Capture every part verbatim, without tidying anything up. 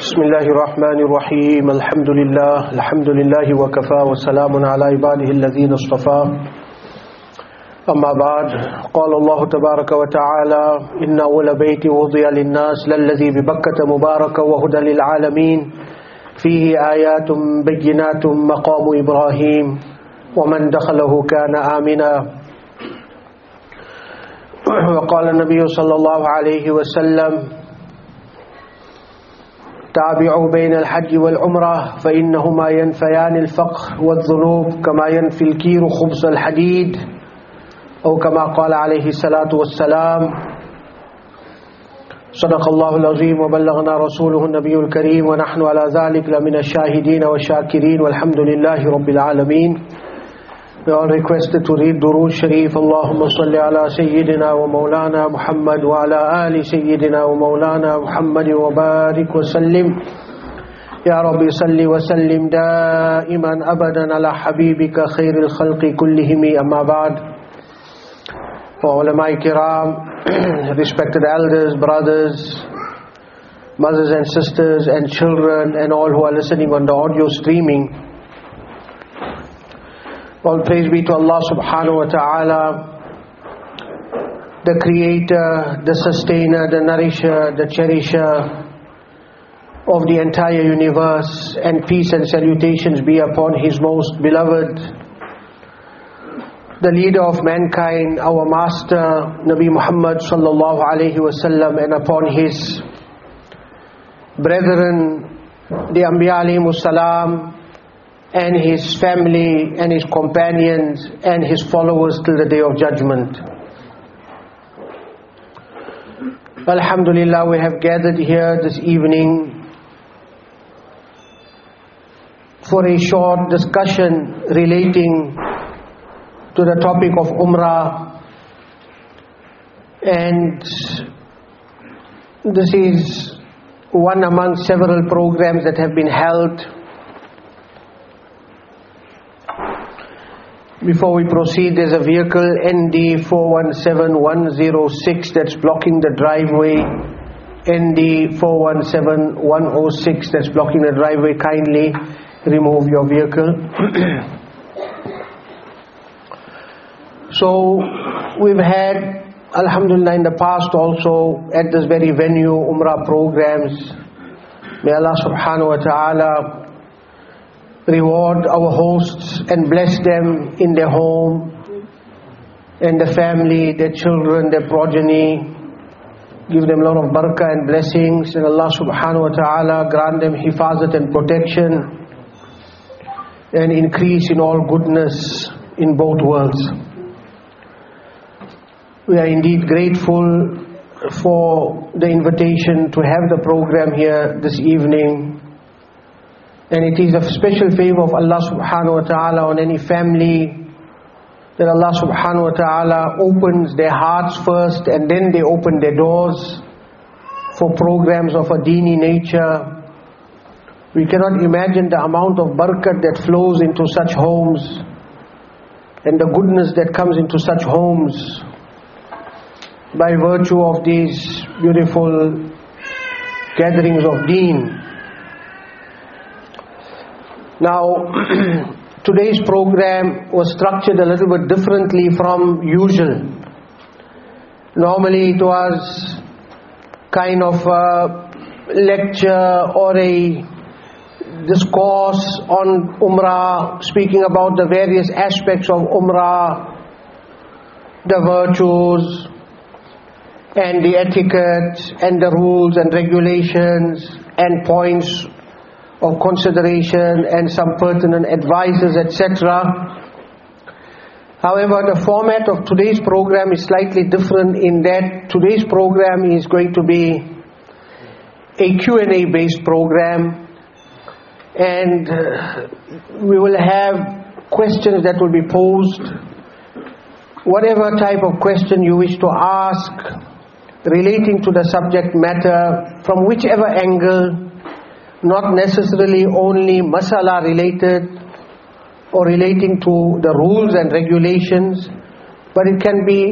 بسم الله الرحمن الرحيم الحمد لله الحمد لله وكفى وسلام على عباده الذين اصطفى أما بعد قال الله تبارك وتعالى إن أول بيت وضع للناس للذي ببكة مباركا وهدى للعالمين فيه آيات بينات مقام إبراهيم ومن دخله كان آمنا وقال النبي صلى الله عليه وسلم تابعوا بين الحج والعمرة فإنهما ينفيان الفقر والذنوب كما ينفي الكير خبز الحديد أو كما قال عليه الصلاة والسلام صدق الله العظيم وبلغنا رسوله النبي الكريم ونحن على ذلك لمن الشاهدين والشاكرين والحمد لله رب العالمين. We are requested to read Durood Sharif. Allahumma salli ala Sayyidina wa Mawlana Muhammad wa ala ali Sayyidina wa Mawlana Muhammad wa barik wa sallim. Ya Rabbi salli wa sallim daiman abadan ala habibika khairil khalqi kullihimi amma ba'd. For ulama kiram, respected elders, brothers, mothers and sisters and children and all who are listening on the audio streaming, all praise be to Allah subhanahu wa ta'ala, the creator, the sustainer, the nourisher, the cherisher of the entire universe, and peace and salutations be upon His most beloved, the leader of mankind, our master, Nabi Muhammad sallallahu alayhi wa sallam, and upon his brethren, the Anbiya alayhimus salam, and his family and his companions and his followers till the day of judgment. Alhamdulillah, we have gathered here this evening for a short discussion relating to the topic of Umrah, and this is one among several programs that have been held. Before we proceed, there's a vehicle N D four one seven one zero six that's blocking the driveway. N D four one seven one zero six that's blocking the driveway. Kindly remove your vehicle. So we've had, alhamdulillah, in the past also at this very venue, Umrah programs. May Allah subhanahu wa ta'ala reward our hosts and bless them in their home and their family, their children, their progeny. Give them a lot of barakah and blessings, and Allah subhanahu wa ta'ala grant them hifazat and protection and increase in all goodness in both worlds. We are indeed grateful for the invitation to have the program here this evening. And it is a special favor of Allah subhanahu wa ta'ala on any family that Allah subhanahu wa ta'ala opens their hearts first and then they open their doors for programs of a deeni nature. We cannot imagine the amount of barakat that flows into such homes and the goodness that comes into such homes by virtue of these beautiful gatherings of deen. Now, today's program was structured a little bit differently from usual. Normally it was kind of a lecture or a discourse on Umrah, speaking about the various aspects of Umrah, the virtues and the etiquette and the rules and regulations and points of consideration and some pertinent advices, et cetera. However, the format of today's program is slightly different in that today's program is going to be a Q and A based program, and we will have questions that will be posed. Whatever type of question you wish to ask relating to the subject matter, from whichever angle, not necessarily only masala related or relating to the rules and regulations, but it can be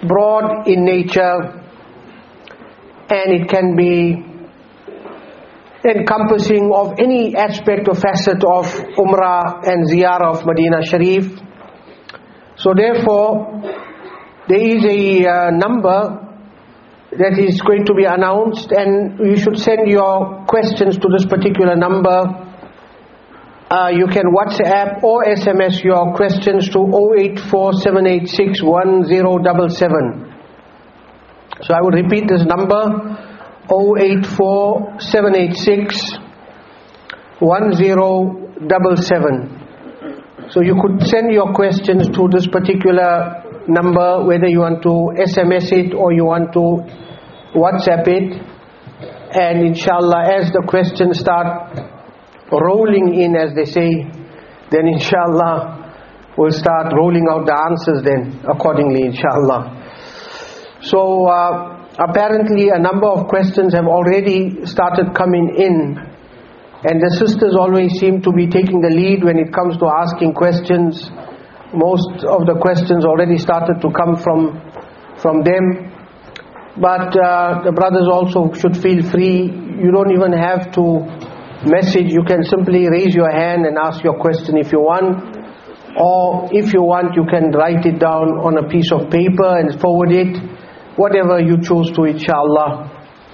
broad in nature and it can be encompassing of any aspect or facet of Umrah and Ziyarah of Medina Sharif. So therefore, there is a uh, number that is going to be announced, and you should send your questions to this particular number. Uh, you can WhatsApp or S M S your questions to zero eight four seven eight six one zero seven seven. So I will repeat this number, zero eight four seven eight six one zero seven seven. So you could send your questions to this particular number, whether you want to S M S it or you want to WhatsApp it. And inshallah, as the questions start rolling in, as they say, then inshallah we'll start rolling out the answers then accordingly, inshallah. So uh, apparently a number of questions have already started coming in, and the sisters always seem to be taking the lead when it comes to asking questions. Most of the questions already started to come from from them, but uh, the brothers also should feel free. You don't even have to message. You can simply raise your hand and ask your question if you want, or if you want you can write it down on a piece of paper and forward it, whatever you choose to, inshallah.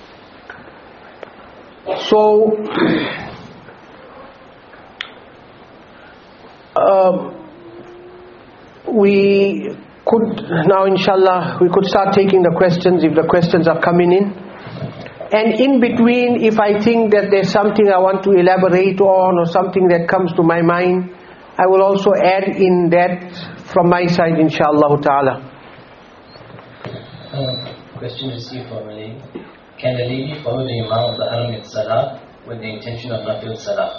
So uh, we could now, inshallah, we could start taking the questions if the questions are coming in. And in between, if I think that there's something I want to elaborate on or something that comes to my mind, I will also add in that from my side, inshallah ta'ala. Uh, question received from a lady. Can a lady follow the Imam of the Haram in Salah with the intention of Nafil Salah?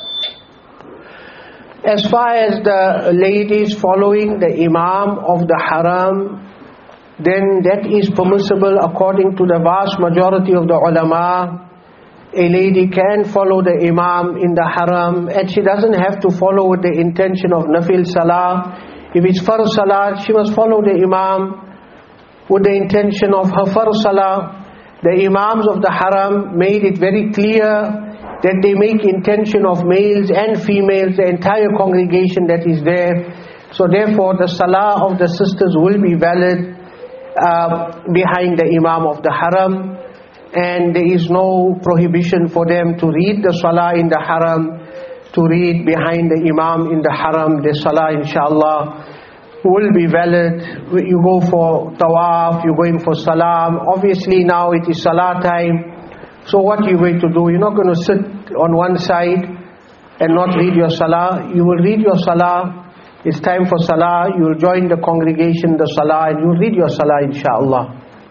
As far as the ladies following the Imam of the Haram, then that is permissible according to the vast majority of the ulama. A lady can follow the Imam in the Haram, and she doesn't have to follow with the intention of Nafil Salah. If it's Farz Salah, she must follow the Imam with the intention of her Farz Salah. The Imams of the Haram made it very clear that they make intention of males and females, the entire congregation that is there. So therefore the Salah of the sisters will be valid Uh, behind the Imam of the Haram, and there is no prohibition for them to read the Salah in the Haram, to read behind the Imam in the Haram. The Salah, inshallah, will be valid. You go for tawaf, you're going for salam. Obviously now it is Salah time, so what are you going to do? You're not going to sit on one side and not read your Salah. You will read your Salah. It's time for Salah, you will join the congregation, the Salah, and you will read your Salah, inshallah.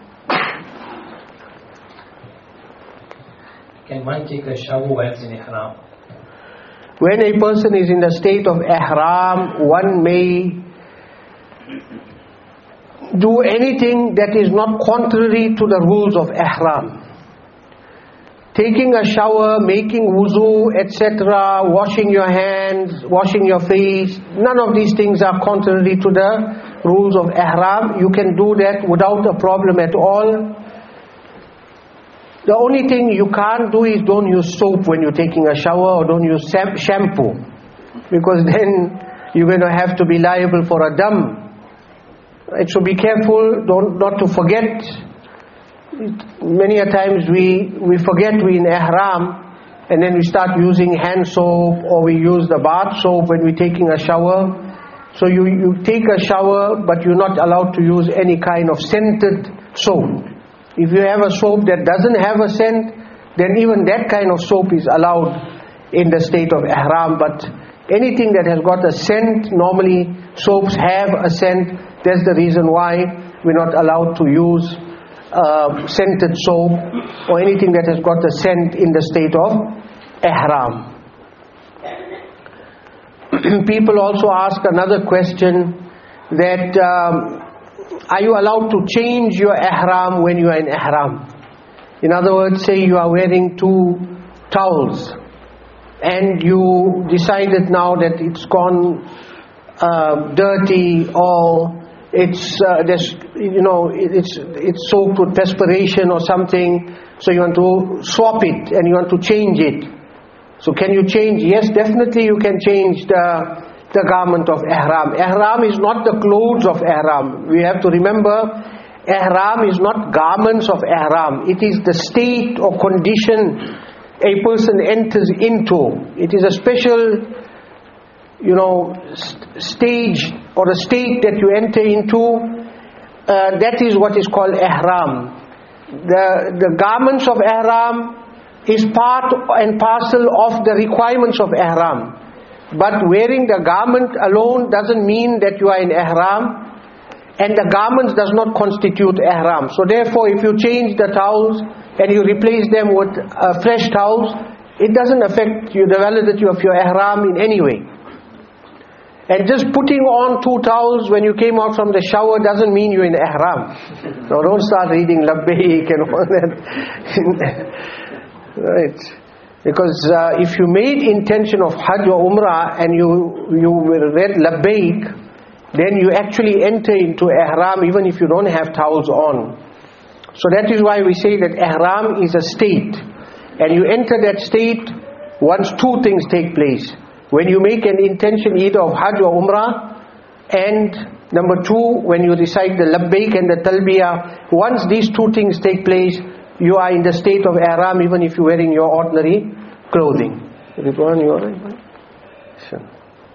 Can one take a shower whilst in Ihram? When a person is in the state of Ihram, one may do anything that is not contrary to the rules of Ihram. Taking a shower, making wuzu, et cetera, washing your hands, washing your face, none of these things are contrary to the rules of Ihram. You can do that without a problem at all. The only thing you can't do is don't use soap when you're taking a shower, or don't use shampoo, because then you're going to have to be liable for a dam. So be careful, don't not to forget. Many a times we, we forget we in Ihram, and then we start using hand soap, or we use the bath soap when we're taking a shower. So you, you take a shower, but you're not allowed to use any kind of scented soap. If you have a soap that doesn't have a scent, then even that kind of soap is allowed in the state of Ihram. But anything that has got a scent, normally soaps have a scent. That's the reason why we're not allowed to use Uh, scented soap or anything that has got a scent in the state of Ihram. People also ask another question, that um, are you allowed to change your Ihram when you are in Ihram? In other words, say you are wearing two towels and you decided now that it's gone uh, dirty, or it's uh, there's you know it's it's soaked with perspiration or something, so you want to swap it and you want to change it. So can you change? Yes, definitely you can change the, the garment of ihram. Ihram is not the clothes of ihram. We have to remember, ihram is not garments of ihram. It is the state or condition a person enters into. It is a special, you know, st- stage or a state that you enter into. Uh, that is what is called ihram. The, the garments of ihram is part and parcel of the requirements of ihram. But wearing the garment alone doesn't mean that you are in ihram, and the garments does not constitute ihram. So therefore, if you change the towels and you replace them with uh, fresh towels, it doesn't affect you, the validity of your ihram in any way. And just putting on two towels when you came out from the shower doesn't mean you're in ihram. So don't start reading labbaik and all that. Right? Because uh, if you made intention of Hajj or Umrah and you you read labbaik, then you actually enter into ihram even if you don't have towels on. So that is why we say that ihram is a state, and you enter that state once two things take place. When you make an intention either of Hajj or Umrah, and number two, when you recite the labbaik and the talbiyah, once these two things take place, you are in the state of ihram even if you're wearing your ordinary clothing. Ridwan, you alright? Sure.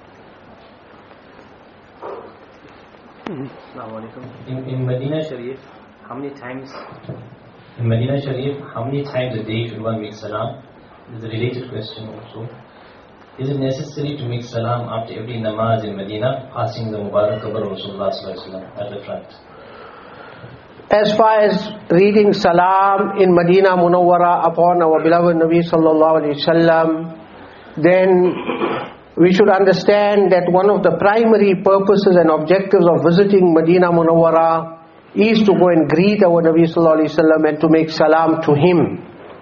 In, in Medina Sharif, how many times in Medina Sharif, how many times a day should one make salam? There's a related question also. Is it necessary to make salam after every namaz in Medina, passing the Mubarak Qabr of Rasulullah sallallahu alaihi wasallam at the front? As far as reading salam in Medina Munawwara upon our beloved Nabi sallallahu alaihi wasallam, then we should understand that one of the primary purposes and objectives of visiting Medina Munawwara is to go and greet our Nabi sallallahu alaihi wasallam and to make salam to him.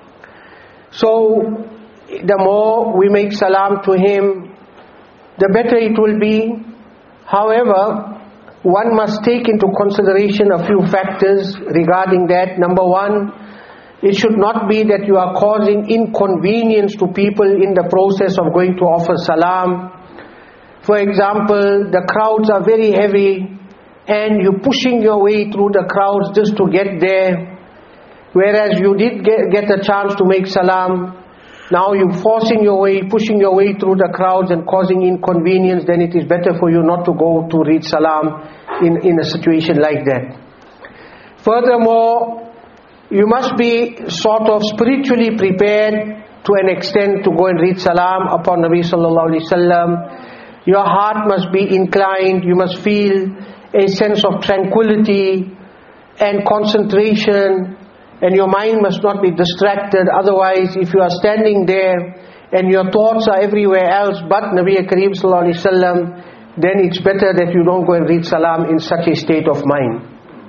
So the more we make salam to him, the better it will be. However, one must take into consideration a few factors regarding that. Number one, it should not be that you are causing inconvenience to people in the process of going to offer salam. For example, the crowds are very heavy and you're pushing your way through the crowds just to get there, whereas you did get, get a chance to make salam. Now you're forcing your way, pushing your way through the crowds and causing inconvenience. Then it is better for you not to go to read salam in, in a situation like that. Furthermore, you must be sort of spiritually prepared to an extent to go and read salam upon Nabi sallallahu alaihi wasallam. Your heart must be inclined. You must feel a sense of tranquility and concentration, and your mind must not be distracted. Otherwise, if you are standing there and your thoughts are everywhere else but Nabi Kareem sallallahu alaihi wasallam, then it's better that you don't go and read salam in such a state of mind.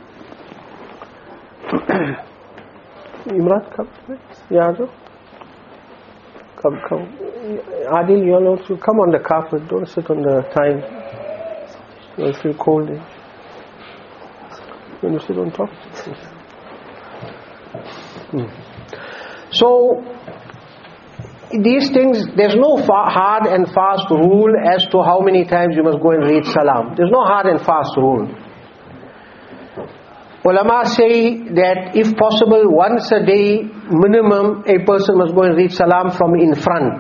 Imran, come. Yeah, come, come. Adil, you all also come on the carpet. Don't sit on the tile. You'll feel cold. When you sit on top. Hmm. So these things, there's no fa- hard and fast rule as to how many times you must go and read salam. There's no hard and fast rule. Ulama say that if possible, once a day minimum, a person must go and read salam from in front.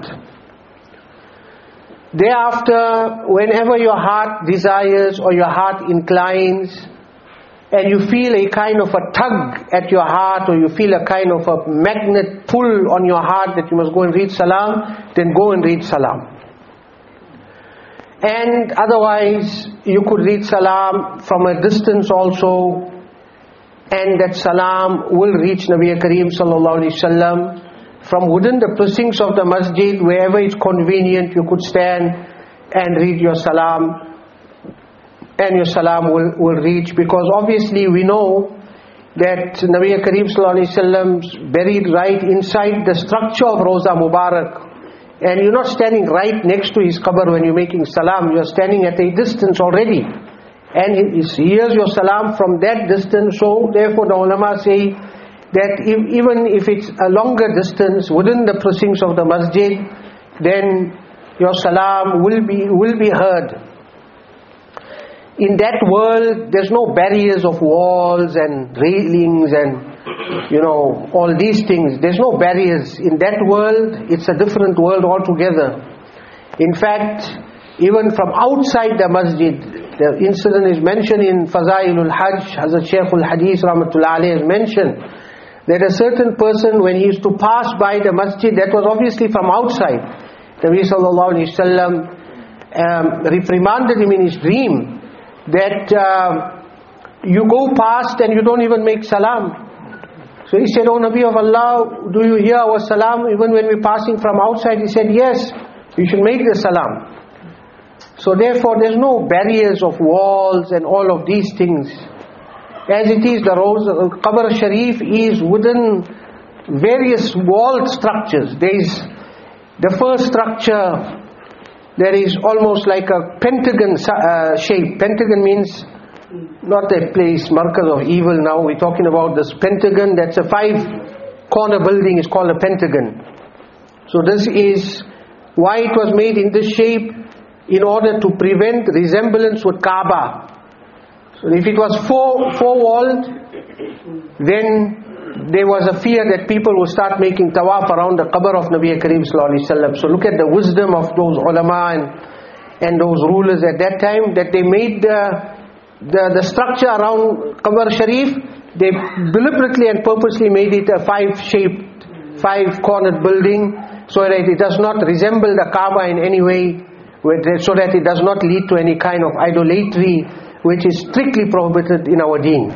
Thereafter, whenever your heart desires or your heart inclines, and you feel a kind of a tug at your heart, or you feel a kind of a magnet pull on your heart that you must go and read salam, then go and read salam. And otherwise, you could read salam from a distance also, and that salam will reach Nabi Kareem sallallahu alaihi wasallam from within the precincts of the masjid. Wherever it's convenient, you could stand and read your salam, and your salam will, will reach. Because obviously we know that Nabi Kareem sallallahu alaihi wasallam's buried right inside the structure of Roza Mubarak, and you're not standing right next to his qabr when you're making salam. You're standing at a distance already, and he hears your salam from that distance. So therefore the ulama say that if, even if it's a longer distance within the precincts of the masjid, then your salam will be will be heard. In that world, there's no barriers of walls and railings and, you know, all these things. There's no barriers. In that world, it's a different world altogether. In fact, even from outside the masjid, the incident is mentioned in Fazailul Hajj. Hazrat Shaykhul Hadith Rahmatullah Alayhi has mentioned that a certain person, when he used to pass by the masjid, that was obviously from outside. Nabi Sallallahu Alaihi Wasallam um, reprimanded him in his dream that uh, you go past and you don't even make salam. So he said, "O Nabi of Allah, do you hear our salam even when we're passing from outside?" He said, "Yes, you should make the salam." So therefore there's no barriers of walls and all of these things. As it is, the Roza, Qabr Sharif is within various walled structures. There is the first structure, there is almost like a pentagon uh, shape. Pentagon means not a place, markaz of evil. Now we're talking about this pentagon. That's a five corner building, is called a pentagon. So this is why it was made in this shape, in order to prevent resemblance with Kaaba. So if it was four, four walled, then there was a fear that people will start making tawaf around the qabr of Nabi Kareem Sallallahu Alaihi Wasallam. So look at the wisdom of those ulama and, and those rulers at that time, that they made the, the, the structure around Qabr Sharif, they deliberately and purposely made it a five-shaped, five-cornered building, so that it does not resemble the Kaaba in any way, so that it does not lead to any kind of idolatry, which is strictly prohibited in our deen.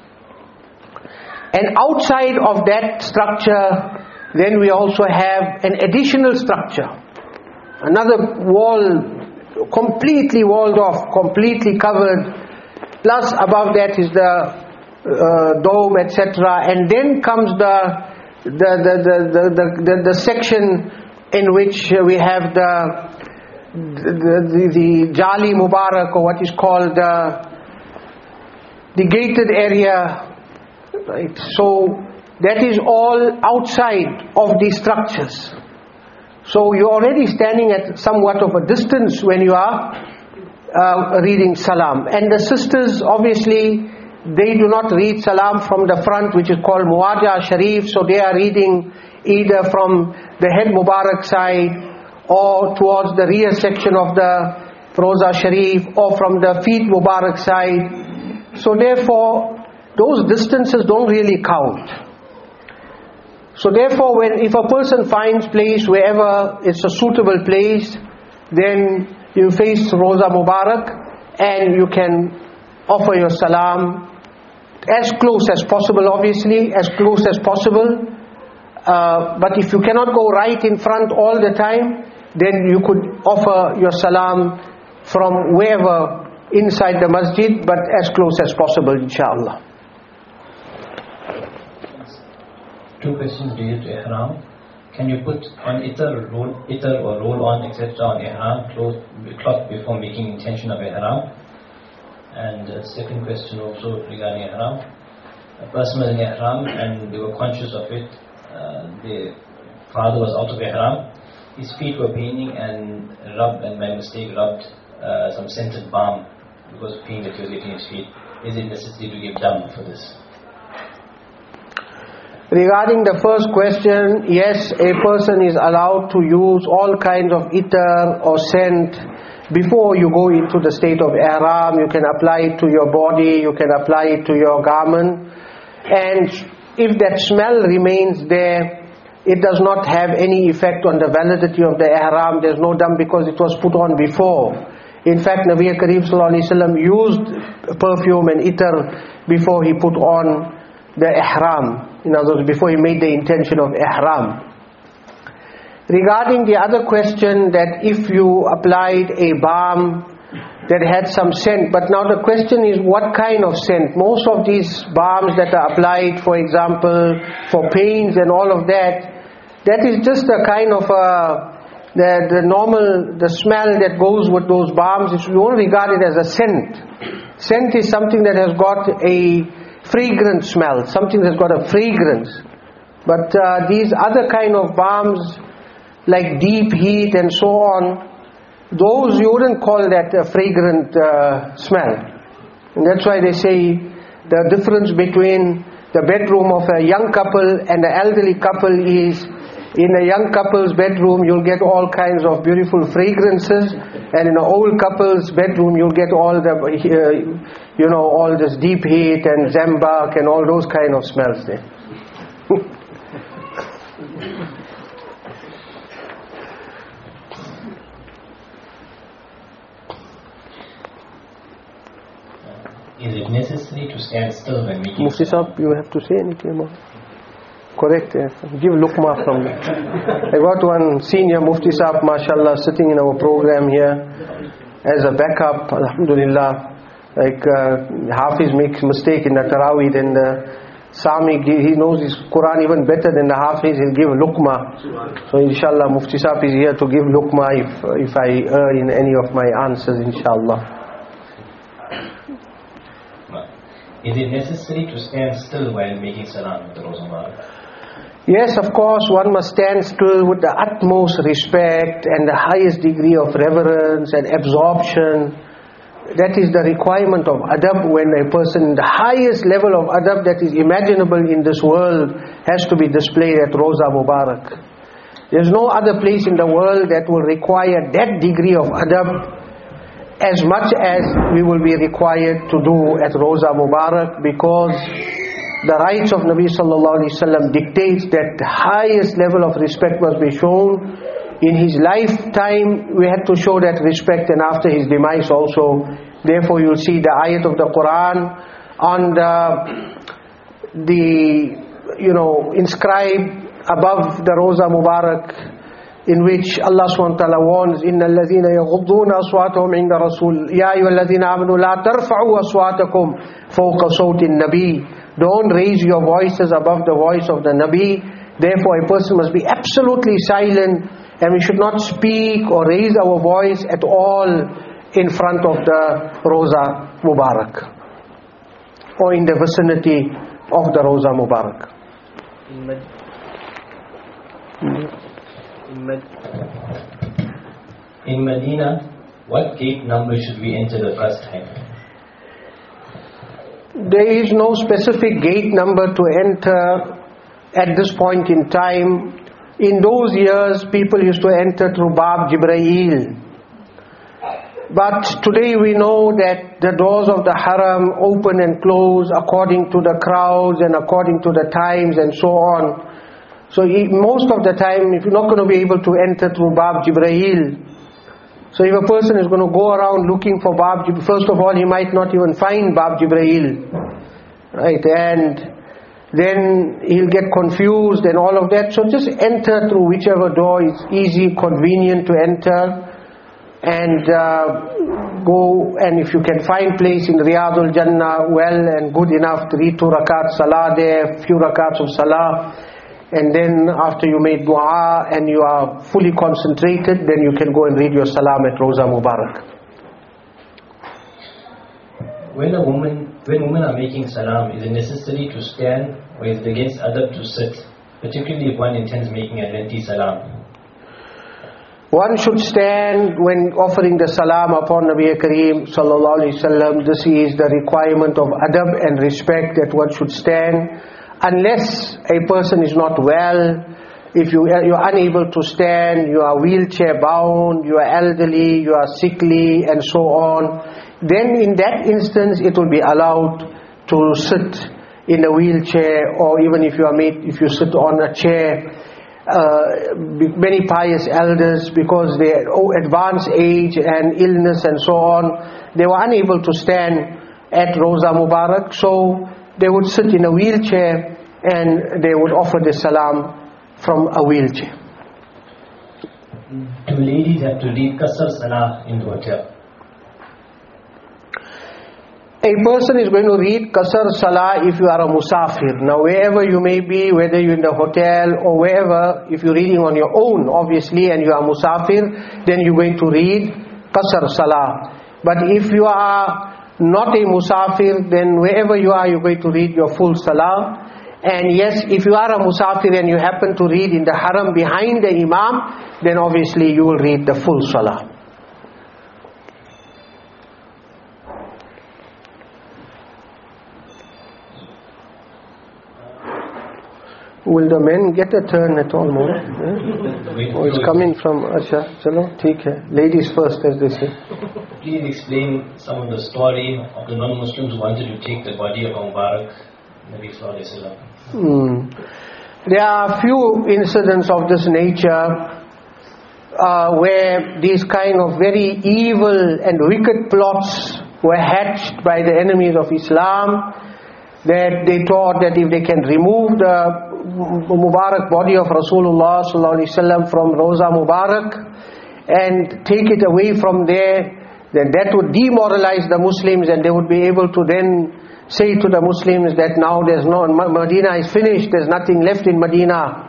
And outside of that structure, then we also have an additional structure, another wall, completely walled off, completely covered, plus above that is the uh, dome, et cetera. And then comes the the the the the, the, the, the section in which we have the the, the, the Jali Mubarak, or what is called the, the gated area. Right, so that is all outside of these structures. So you're already standing at somewhat of a distance when you are uh, reading salam. And the sisters, obviously, they do not read salam from the front, which is called Muwaja Sharif. So they are reading either from the head Mubarak side, or towards the rear section of the Roza Sharif, or from the feet Mubarak side. So therefore, those distances don't really count. So therefore, when if a person finds place wherever it's a suitable place, then you face Roza Mubarak and you can offer your salam as close as possible, obviously, as close as possible. Uh, but if you cannot go right in front all the time, then you could offer your salam from wherever inside the masjid, but as close as possible, inshallah. Two questions related to ihram. Can you put on itar, roll, itar or roll on, et cetera on ihram cloth, cloth before making intention of ihram? And uh, second question also regarding ihram. A person was in ihram and they were conscious of it. Uh, the father was out of ihram. His feet were paining and rubbed, and by mistake rubbed uh, some scented balm because of pain that he was getting in his feet. Is it necessary to give dam for this? Regarding the first question, yes, a person is allowed to use all kinds of itar or scent before you go into the state of ihram. You can apply it to your body, you can apply it to your garment, and if that smell remains there, it does not have any effect on the validity of the ihram. There's no dam because it was put on before. In fact, Nabi Kareem Sallallahu Alaihi Wasallam used perfume and itar before he put on the ihram. In other words, before he made the intention of ihram. Regarding the other question, that if you applied a balm that had some scent, but now the question is what kind of scent? Most of these balms that are applied, for example, for pains and all of that, that is just a kind of a, the, the normal, the smell that goes with those balms. You don't regard it as a scent. Scent is something that has got a fragrant smell, something that's got a fragrance. But uh, these other kind of balms, like deep heat and so on, those you wouldn't call that a fragrant uh, smell. And that's why they say the difference between the bedroom of a young couple and an elderly couple is, in a young couple's bedroom you'll get all kinds of beautiful fragrances, and in an old couple's bedroom you'll get all the, uh, you know, all this deep heat and zambak and all those kind of smells there. Is it necessary to stand still when making Mufti Sahib, you have to say anything more? Correct, yes. Give Luqma from me. I got one senior Mufti Sahib, mashallah, sitting in our program here as a backup, alhamdulillah. Like uh, Hafiz makes mistake in the Taraweeh, then the Sami, he knows his Quran even better than the Hafiz, he'll give Luqma. So inshallah Mufti Sahib is here to give Luqma if, if I err in any of my answers, inshallah. Is it necessary to stand still while making salam with the Roza Mubarak? Yes, of course, one must stand still with the utmost respect and the highest degree of reverence and absorption. That is the requirement of adab, when a person, the highest level of adab that is imaginable in this world has to be displayed at Roza Mubarak. There is no other place in the world that will require that degree of adab as much as we will be required to do at Roza Mubarak, because the rights of Nabi Sallallahu Alaihi Wasallam dictates that the highest level of respect must be shown. In his lifetime we had to show that respect, and after his demise also. Therefore you'll see the ayat of the Quran on the, the you know, inscribed above the Roza Mubarak, in which Allah subhanahu wa ta'ala warns, إِنَّ الَّذِينَ يَغُضُّونَ أَصْوَاتَهُمْ عِنْدَ رَسُولِ يَا أَيُّهَا الَّذِينَ آمَنُوا لَا تَرْفَعُوا أَصْوَاتَكُمْ فَوْقَ صَوْتِ النَّبِيِّ. Don't raise your voices above the voice of the Nabi. Therefore a person must be absolutely silent, and we should not speak or raise our voice at all in front of the Roza Mubarak or in the vicinity of the Roza Mubarak. In Med- in, Med- in Medina, what gate number should we enter the first time? There is no specific gate number to enter at this point in time. In those years people used to enter through Bab Jibreel. But today we know that the doors of the Haram open and close according to the crowds and according to the times and so on. So most of the time, if you're not going to be able to enter through Bab Jibreel, so if a person is going to go around looking for Bab Jibreel, first of all he might not even find Bab Jibreel, right? And then he'll get confused and all of that. So just enter through whichever door is easy, convenient to enter, and uh, go. And if you can find place in Riyadul Jannah, well and good enough to read two rakat salah there, few rakats of salah, and then after you made dua and you are fully concentrated, then you can go and read your salam at Roza Mubarak. When a woman, when women are making salam, is it necessary to stand, or is it against adab to sit, particularly if one intends making a lengthy salam? One should stand when offering the salam upon Nabi Kareem Sallallahu Alaihi Wasallam. This is the requirement of adab and respect, that one should stand. Unless a person is not well, if you you are unable to stand, you are wheelchair bound, you are elderly, you are sickly, and so on, then in that instance it will be allowed to sit in a wheelchair, or even if you are made, if you sit on a chair. Uh, many pious elders, because they are advanced age and illness and so on, they were unable to stand at Roza Mubarak, so they would sit in a wheelchair and they would offer the salam from a wheelchair. Do ladies have to read Qasr Salah in the hotel? A person is going to read Qasr Salah if you are a musafir. Now wherever you may be, whether you're in the hotel or wherever, if you're reading on your own obviously and you are musafir, then you're going to read Qasr Salah. But if you are not a musafir, then wherever you are, you're going to read your full Salah. And yes, if you are a musafir and you happen to read in the haram behind the imam, then obviously you will read the full salah. Will the men get a turn at all, more? Eh? Oh, it's coming from Asha. Chalo, theek hai. Ladies first, as they say. Please explain some of the story of the non-Muslims who wanted to take the body of Mubarak, Nabi Sallallahu Alaihi Wasallam. Hmm. There are a few incidents of this nature uh, where these kind of very evil and wicked plots were hatched by the enemies of Islam, that they thought that if they can remove the Mubarak body of Rasulullah Sallallahu Alaihi Wasallam from Roza Mubarak and take it away from there, then that would demoralize the Muslims, and they would be able to then say to the Muslims that now there's no, Medina is finished, there's nothing left in Medina.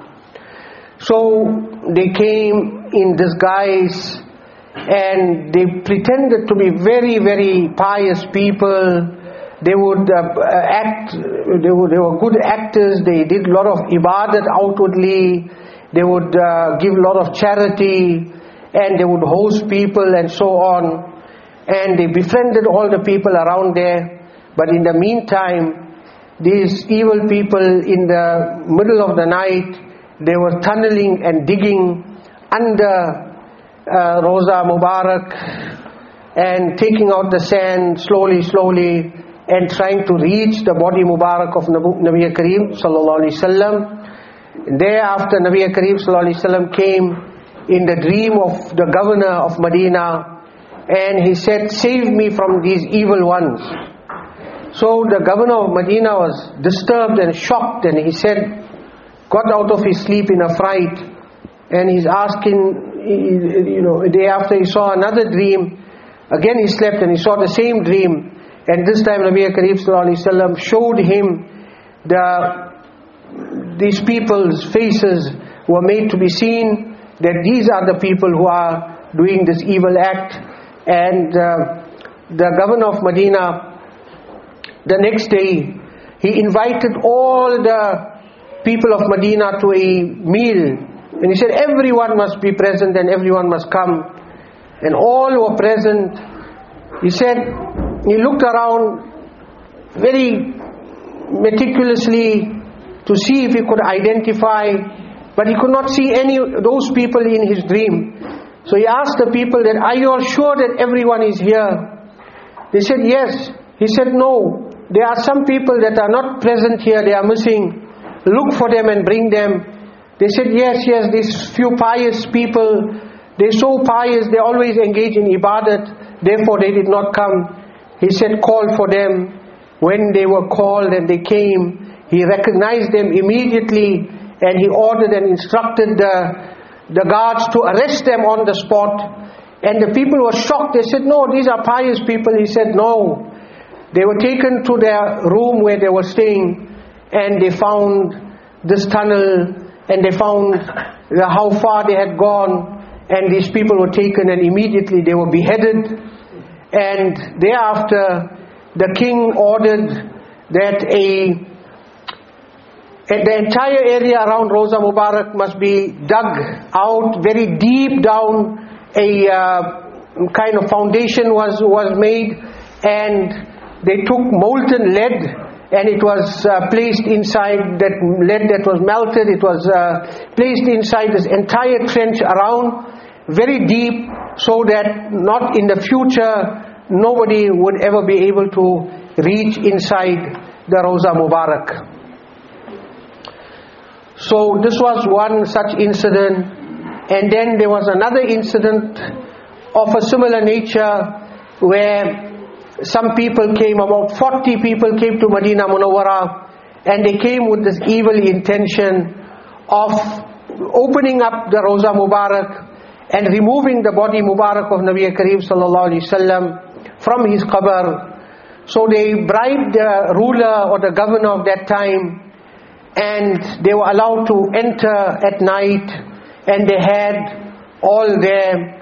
So they came in disguise and they pretended to be very, very pious people. They would uh, act, they, would, they were good actors, they did a lot of ibadat outwardly, they would uh, give a lot of charity, and they would host people and so on. And they befriended all the people around there. But in the meantime, these evil people in the middle of the night, they were tunneling and digging under uh, Roza Mubarak and taking out the sand slowly, slowly, and trying to reach the body Mubarak of Nabi Kareem Sallallahu Alaihi Wasallam. Thereafter, Nabi Kareem Sallallahu Alaihi Wasallam came in the dream of the governor of Medina, and he said, "Save me from these evil ones." So the governor of Medina was disturbed and shocked, and he said, got out of his sleep in a fright, and he's asking, you know, a day after he saw another dream. Again he slept and he saw the same dream. And this time Nabi Kareem Sallallahu Alaihi Wasallam showed him the these people's faces were made to be seen, that these are the people who are doing this evil act. And uh, the governor of Medina, the next day, he invited all the people of Medina to a meal. And he said everyone must be present and everyone must come. And all were present. He said, he looked around very meticulously to see if he could identify, but he could not see any of those people in his dream. So he asked the people that, "Are you all sure that everyone is here?" They said, "Yes." He said, "No, there are some people that are not present here, they are missing. Look for them and bring them." They said, "Yes, yes, these few pious people, they're so pious, they always engage in ibadat, therefore they did not come." He said, "Call for them." When they were called and they came, he recognized them immediately, and he ordered and instructed the, the guards to arrest them on the spot. And the people were shocked. They said, "No, these are pious people." He said, "No." They were taken to their room where they were staying, and they found this tunnel, and they found the, how far they had gone, and these people were taken, and immediately they were beheaded. And thereafter, the king ordered that a the entire area around Roza Mubarak must be dug out very deep down. A uh, kind of foundation was was made, and they took molten lead, and it was uh, placed inside that lead that was melted. It was uh, placed inside this entire trench around, very deep, so that not in the future nobody would ever be able to reach inside the Roza Mubarak. So this was one such incident. And then there was another incident of a similar nature, where some people came, about forty people came to Medina Munawwara, and they came with this evil intention of opening up the Roza Mubarak and removing the body Mubarak of Nabi Kareem Sallallahu Alaihi Wasallam from his qabr. So they bribed the ruler or the governor of that time, and they were allowed to enter at night, and they had all their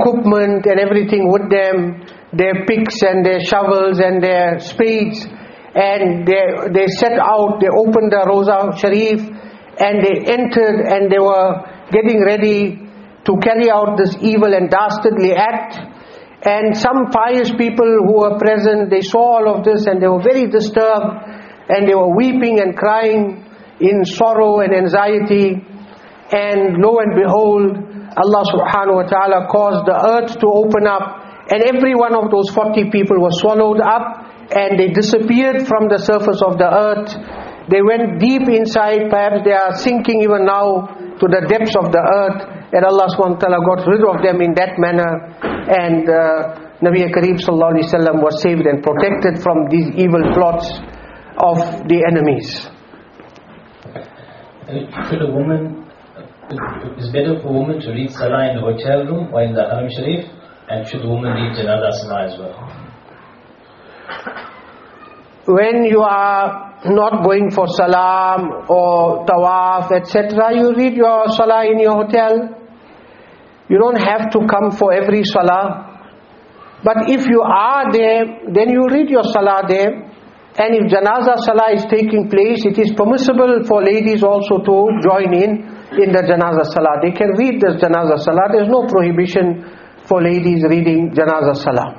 equipment and everything with them, their picks and their shovels and their spades, and they, they set out, they opened the Roza Sharif, and they entered and they were getting ready to carry out this evil and dastardly act. And some pious people who were present, they saw all of this and they were very disturbed, and they were weeping and crying in sorrow and anxiety. And lo and behold, Allah subhanahu wa ta'ala caused the earth to open up, and every one of those forty people was swallowed up, and they disappeared from the surface of the earth. They went deep inside, perhaps they are sinking even now to the depths of the earth, and Allah subhanahu wa ta'ala got rid of them in that manner, and uh, Nabi Kareem sallallahu alayhi wa sallam was saved and protected from these evil plots of the enemies. Should a woman, is better for a woman to read Salah in the hotel room or in the Haram Sharif, and should a woman read Janazah Salah as well? When you are not going for salam or tawaf, et cetera, you read your salah in your hotel. You don't have to come for every salah. But if you are there, then you read your salah there. And if janazah salah is taking place, it is permissible for ladies also to join in in the janazah salah. They can read the janazah salah. There is no prohibition for ladies reading janazah salah.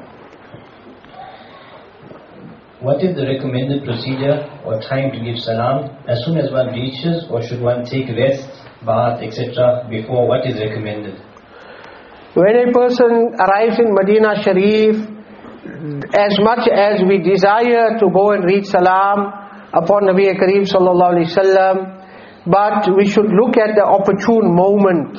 What is the recommended procedure or time to give salam? As soon as one reaches, or should one take rest, bath, et cetera before? What is recommended? When a person arrives in Medina Sharif, as much as we desire to go and read salam upon Nabi Kareem sallallahu alaihi wasallam, but we should look at the opportune moment.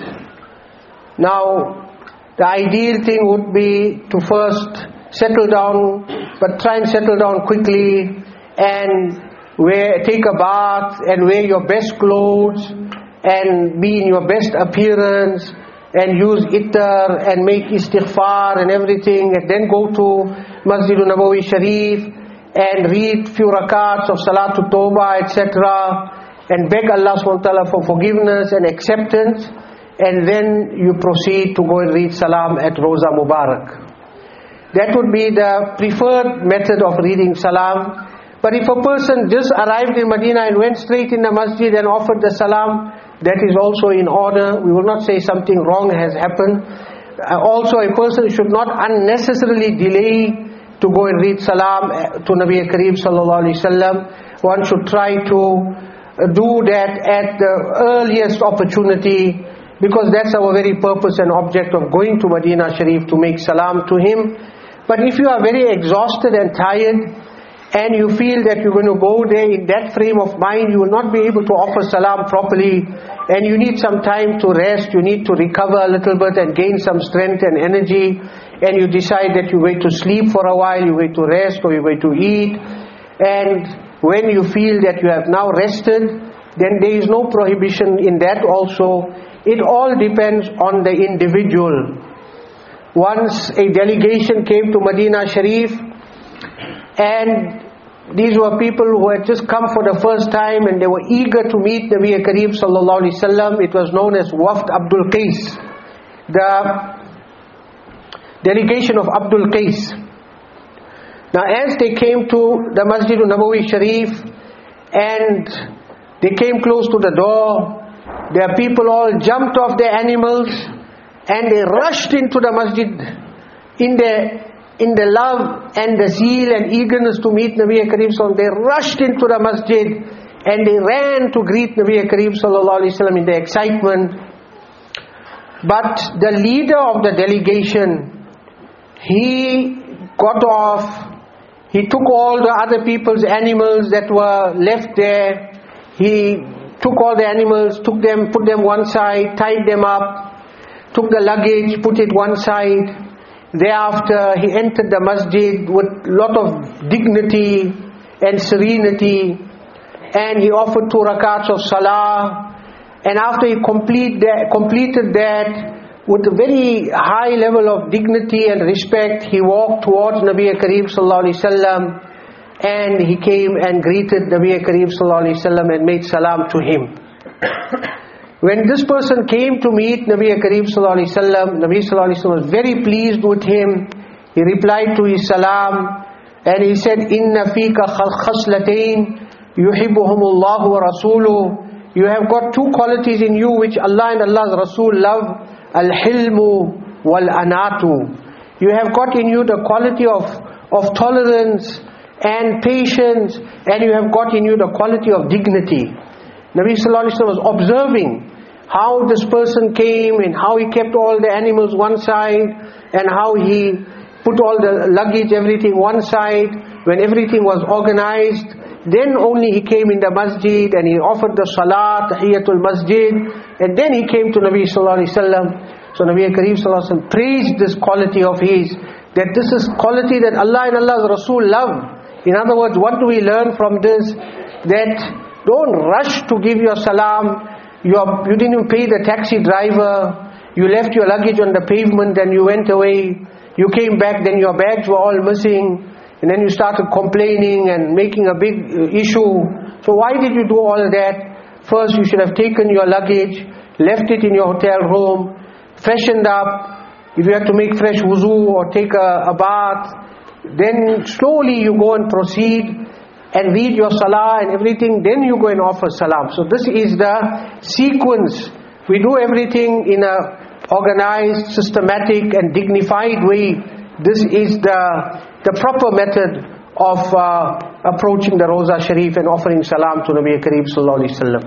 Now, the ideal thing would be to first settle down, but try and settle down quickly, and wear, take a bath and wear your best clothes and be in your best appearance and use ittar and make istighfar and everything, and then go to Masjid Nabawi Sharif and read few rakats of Salatul Tawbah, et cetera, and beg Allah subhanahu wa ta'ala for forgiveness and acceptance, and then you proceed to go and read salam at Roza Mubarak. That would be the preferred method of reading salam. But if a person just arrived in Medina and went straight in the masjid and offered the salam, that is also in order. We will not say something wrong has happened. Uh, also, a person should not unnecessarily delay to go and read salam to Nabi Kareem sallallahu alaihi wasallam. One should try to do that at the earliest opportunity, because that's our very purpose and object of going to Medina Sharif, to make salam to him. But if you are very exhausted and tired, and you feel that you're going to go there in that frame of mind, you will not be able to offer salam properly, and you need some time to rest, you need to recover a little bit and gain some strength and energy, and you decide that you're going to sleep for a while, you're going to rest, or you're going to eat, and when you feel that you have now rested, then there is no prohibition in that also. It all depends on the individual. Once a delegation came to Medina Sharif, and these were people who had just come for the first time, and they were eager to meet Nabi Kareem sallallahu alaihi wasallam. It was known as Wafd Abdul Qais, the delegation of Abdul Qais. Now, as they came to the Masjid Nabawi Sharif and they came close to the door, their people all jumped off their animals and they rushed into the masjid in the in the love and the zeal and eagerness to meet Nabi Kareem sallallahu alaihi wasallam. They rushed into the masjid and they ran to greet Nabi Kareem sallallahu alaihi wasallam in the excitement. But the leader of the delegation, he got off, he took all the other people's animals that were left there, he took all the animals, took them, put them one side, tied them up, took the luggage, put it one side. Thereafter, he entered the masjid with a lot of dignity and serenity, and he offered two rakats of salah. And after he complete that, completed that, with a very high level of dignity and respect, he walked towards Nabi Kareem sallallahu alaihi wasallam, and he came and greeted Nabi Kareem sallallahu alaihi wasallam and made salam to him. When this person came to meet Nabi Kareem sallallahu alaihi wasallam, Nabi sallallahu alaihi wasallam was very pleased with him. He replied to his salam. And he said, Inna fika khaslatayn yuhibbuhumullahu wa rasuluhu. You have got two qualities in you which Allah and Allah's Rasul love. Al-hilmu wal-anatu. You have got in you the quality of, of tolerance and patience, and you have got in you the quality of dignity. Nabi Sallallahu Alaihi Wasallam was observing how this person came and how he kept all the animals one side and how he put all the luggage, everything one side. When everything was organized, then only he came in the masjid and he offered the salat, tahiyatul masjid, and then he came to Nabi Sallallahu Alaihi Wasallam. So Nabi Kareem Sallallahu Alaihi Wasallam praised this quality of his, that this is quality that Allah and Allah's Rasul love. In other words, what do we learn from this? That don't rush to give your salam. You, are, you didn't even pay the taxi driver. You left your luggage on the pavement and you went away. You came back, then your bags were all missing. And then you started complaining and making a big issue. So why did you do all of that? First, you should have taken your luggage, left it in your hotel room, freshened up. If you had to make fresh wuzu or take a, a bath, then slowly you go and proceed and read your salah and everything, then you go and offer salam. So this is the sequence. We do everything in a organized, systematic and dignified way. This is the the proper method of uh, approaching the Roza Sharif and offering salam to Nabi Kareem Sallallahu Alaihi Wasallam.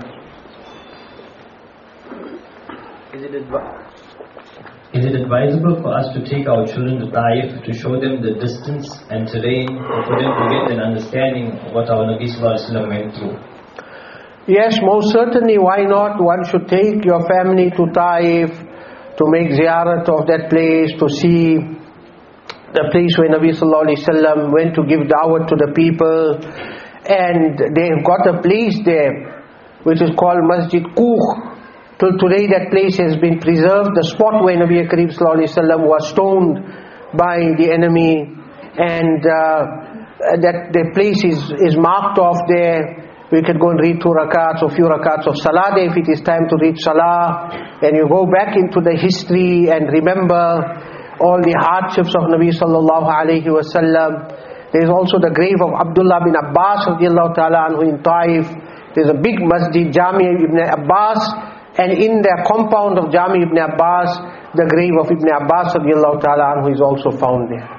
Is it advi- Is it advisable for us to take our children to Taif to show them the distance and terrain, or for them to get an understanding of what our Nabi Sallallahu Alaihi Wasallam went through? Yes, most certainly, why not? One should take your family to Taif to make ziyarat of that place, to see the place where Nabi Sallallahu Alaihi Wasallam went to give da'wat to the people. And they've got a place there which is called Masjid Kuh. Till today that place has been preserved, the spot where Nabi Kareem Sallallahu Alaihi Wasallam was stoned by the enemy, and uh, that the place is, is marked off there. We could go and read two rakats or few rakats of salah there if it is time to read salah, and you go back into the history and remember all the hardships of Nabi Sallallahu Alaihi Wasallam. There is also the grave of Abdullah bin Abbas radiallahu ta'ala anhu in Taif. There is a big masjid, Jami Ibn Abbas, and in the compound of Jami Ibn Abbas, the grave of Ibn Abbas radiallahu ta'ala anhu is also found there.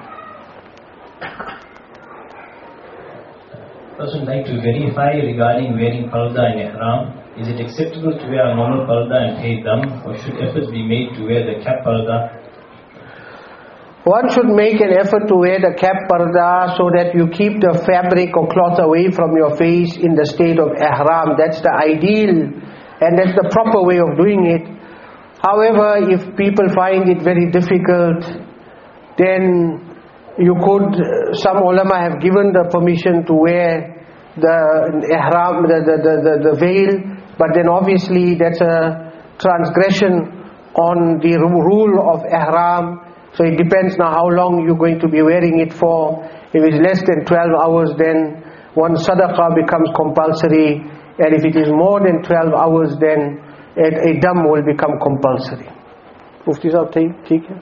I would like to verify regarding wearing parda and ihram. Is it acceptable to wear a normal parda and pay dam, or should efforts be made to wear the cap parda? One should make an effort to wear the cap parda so that you keep the fabric or cloth away from your face in the state of ihram. That's the ideal and that's the proper way of doing it. However, if people find it very difficult, then you could, some ulama have given the permission to wear the ihram, the, the, the, the, the veil, but then obviously that's a transgression on the rule of ihram. So it depends now how long you're going to be wearing it for. If it's less than twelve hours, then one sadaqah becomes compulsory. And if it is more than twelve hours, then a, a dam will become compulsory. Mufti Sahab, take it.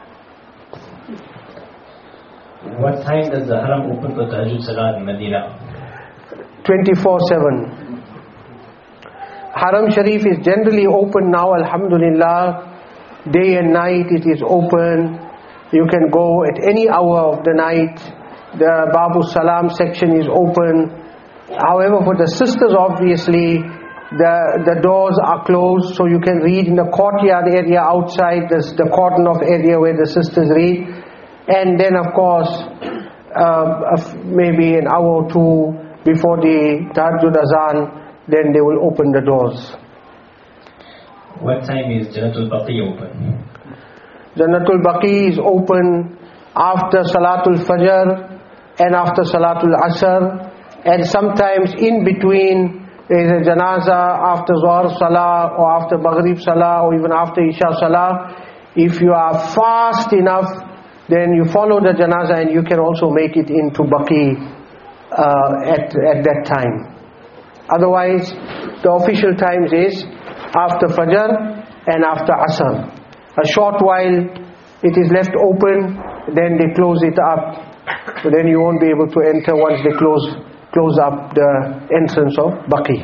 What time does the haram open for Tahajjud Salat in Medina? twenty-four seven. Haram Sharif is generally open now, alhamdulillah. Day and night it is open. You can go at any hour of the night. The Babu Salam section is open. However, for the sisters, obviously, the, the doors are closed, so you can read in the courtyard area outside, this, the cordon off area where the sisters read. And then, of course, uh, maybe an hour or two before the Tahajjud Azan, then they will open the doors. What time is Jannatul Baqi open? Jannatul Baqi is open after Salatul Fajr and after Salatul Asr, and sometimes in between there is a Janaza after Zuhr Salah or after Maghrib Salah or even after Isha Salah. If you are fast enough, then you follow the Janaza and you can also make it into Baqi uh, at, at that time. Otherwise, the official times is after Fajr and after Asr. A short while it is left open, then they close it up But then you won't be able to enter once they close close up the entrance of Baqi.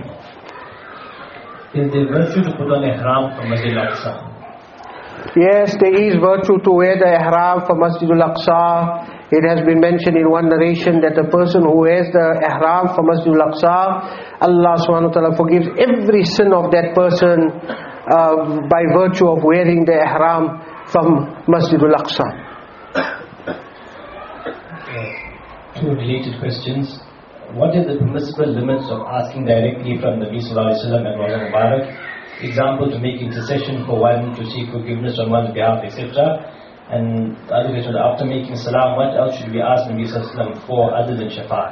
Is there virtue to put on ihram for Masjid al-Aqsa? Yes, there is virtue to wear the ihram for Masjid al-Aqsa. It has been mentioned in one narration that the person who wears the ihram for Masjid al-Aqsa, Allah subhanahu wa ta'ala forgives every sin of that person uh, by virtue of wearing the ihram from Masjid al-Aqsa. Two related questions. What is the permissible limits of asking directly from Nabi Sallallahu Alaihi Wasallam and Rawza Mubarak? Example, to make intercession for one, to seek forgiveness on one's behalf, et cetera. And the other question, after making salam, what else should we ask Nabi Sallallahu Alaihi Wasallam for other than shafaat?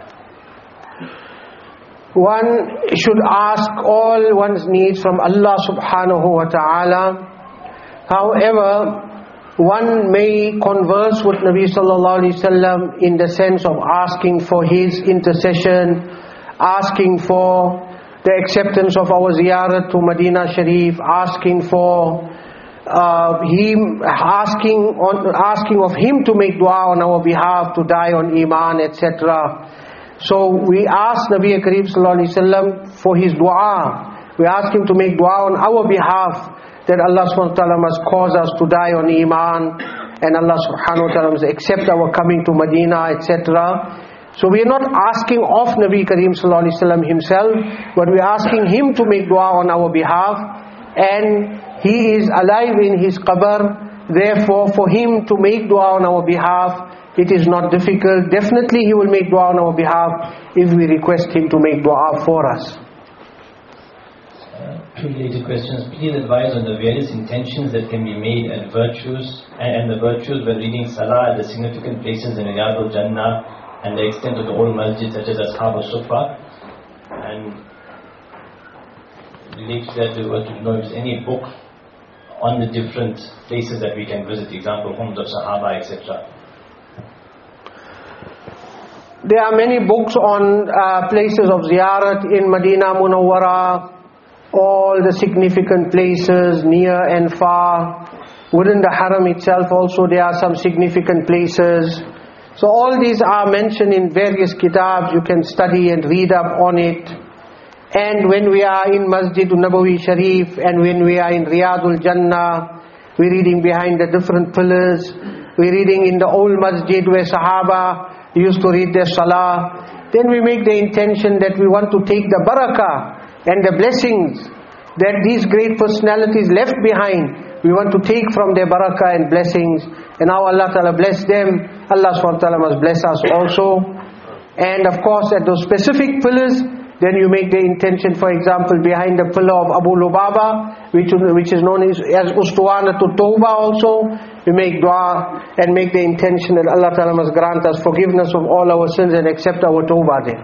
One should ask all one's needs from Allah subhanahu wa ta'ala. However, one may converse with Nabi sallallahu alaihi wasallam in the sense of asking for his intercession, asking for the acceptance of our ziyarat to Medina Sharif, asking for uh, him, asking on, asking of him to make dua on our behalf, to die on iman, et cetera. So we ask Nabi Kareem sallallahu alaihi wasallam for his dua. We ask him to make dua on our behalf, that Allah subhanahu wa ta'ala must cause us to die on iman, and Allah subhanahu wa ta'ala must accept our coming to Medina, et cetera. So we are not asking of Nabi Kareem sallallahu alaihi wasallam himself, but we are asking him to make dua on our behalf, and he is alive in his qabr. Therefore, for him to make dua on our behalf, it is not difficult. Definitely he will make dua on our behalf if we request him to make dua for us. Two related questions. Please advise on the various intentions that can be made and virtues and, and the virtues when reading Salah at the significant places in Riyadh al-Jannah and the extent of the old masjid such as Ashab al-Sufa. And related to that, we want to know if there's any book on the different places that we can visit, example, homes of Sahaba, et cetera. There are many books on uh, places of ziyarat in Medina Munawwara, all the significant places near and far. Within the haram itself also there are some significant places. So all these are mentioned in various kitabs. You can study and read up on it. And when we are in Masjid al-Nabawi Sharif and when we are in Riyadh al-Jannah, we're reading behind the different pillars. We're reading in the old masjid where Sahaba used to read their salah. Then we make the intention that we want to take the barakah and the blessings that these great personalities left behind. We want to take from their barakah and blessings. And now Allah Ta'ala bless them. Allah subhanahu wa ta'ala must bless us also. And of course at those specific pillars, then you make the intention, for example, behind the pillar of Abu Lubaba, which, which is known as, as Ustuwana to Tawbah also. We make dua and make the intention that Allah Ta'ala must grant us forgiveness of all our sins and accept our Tawbah there.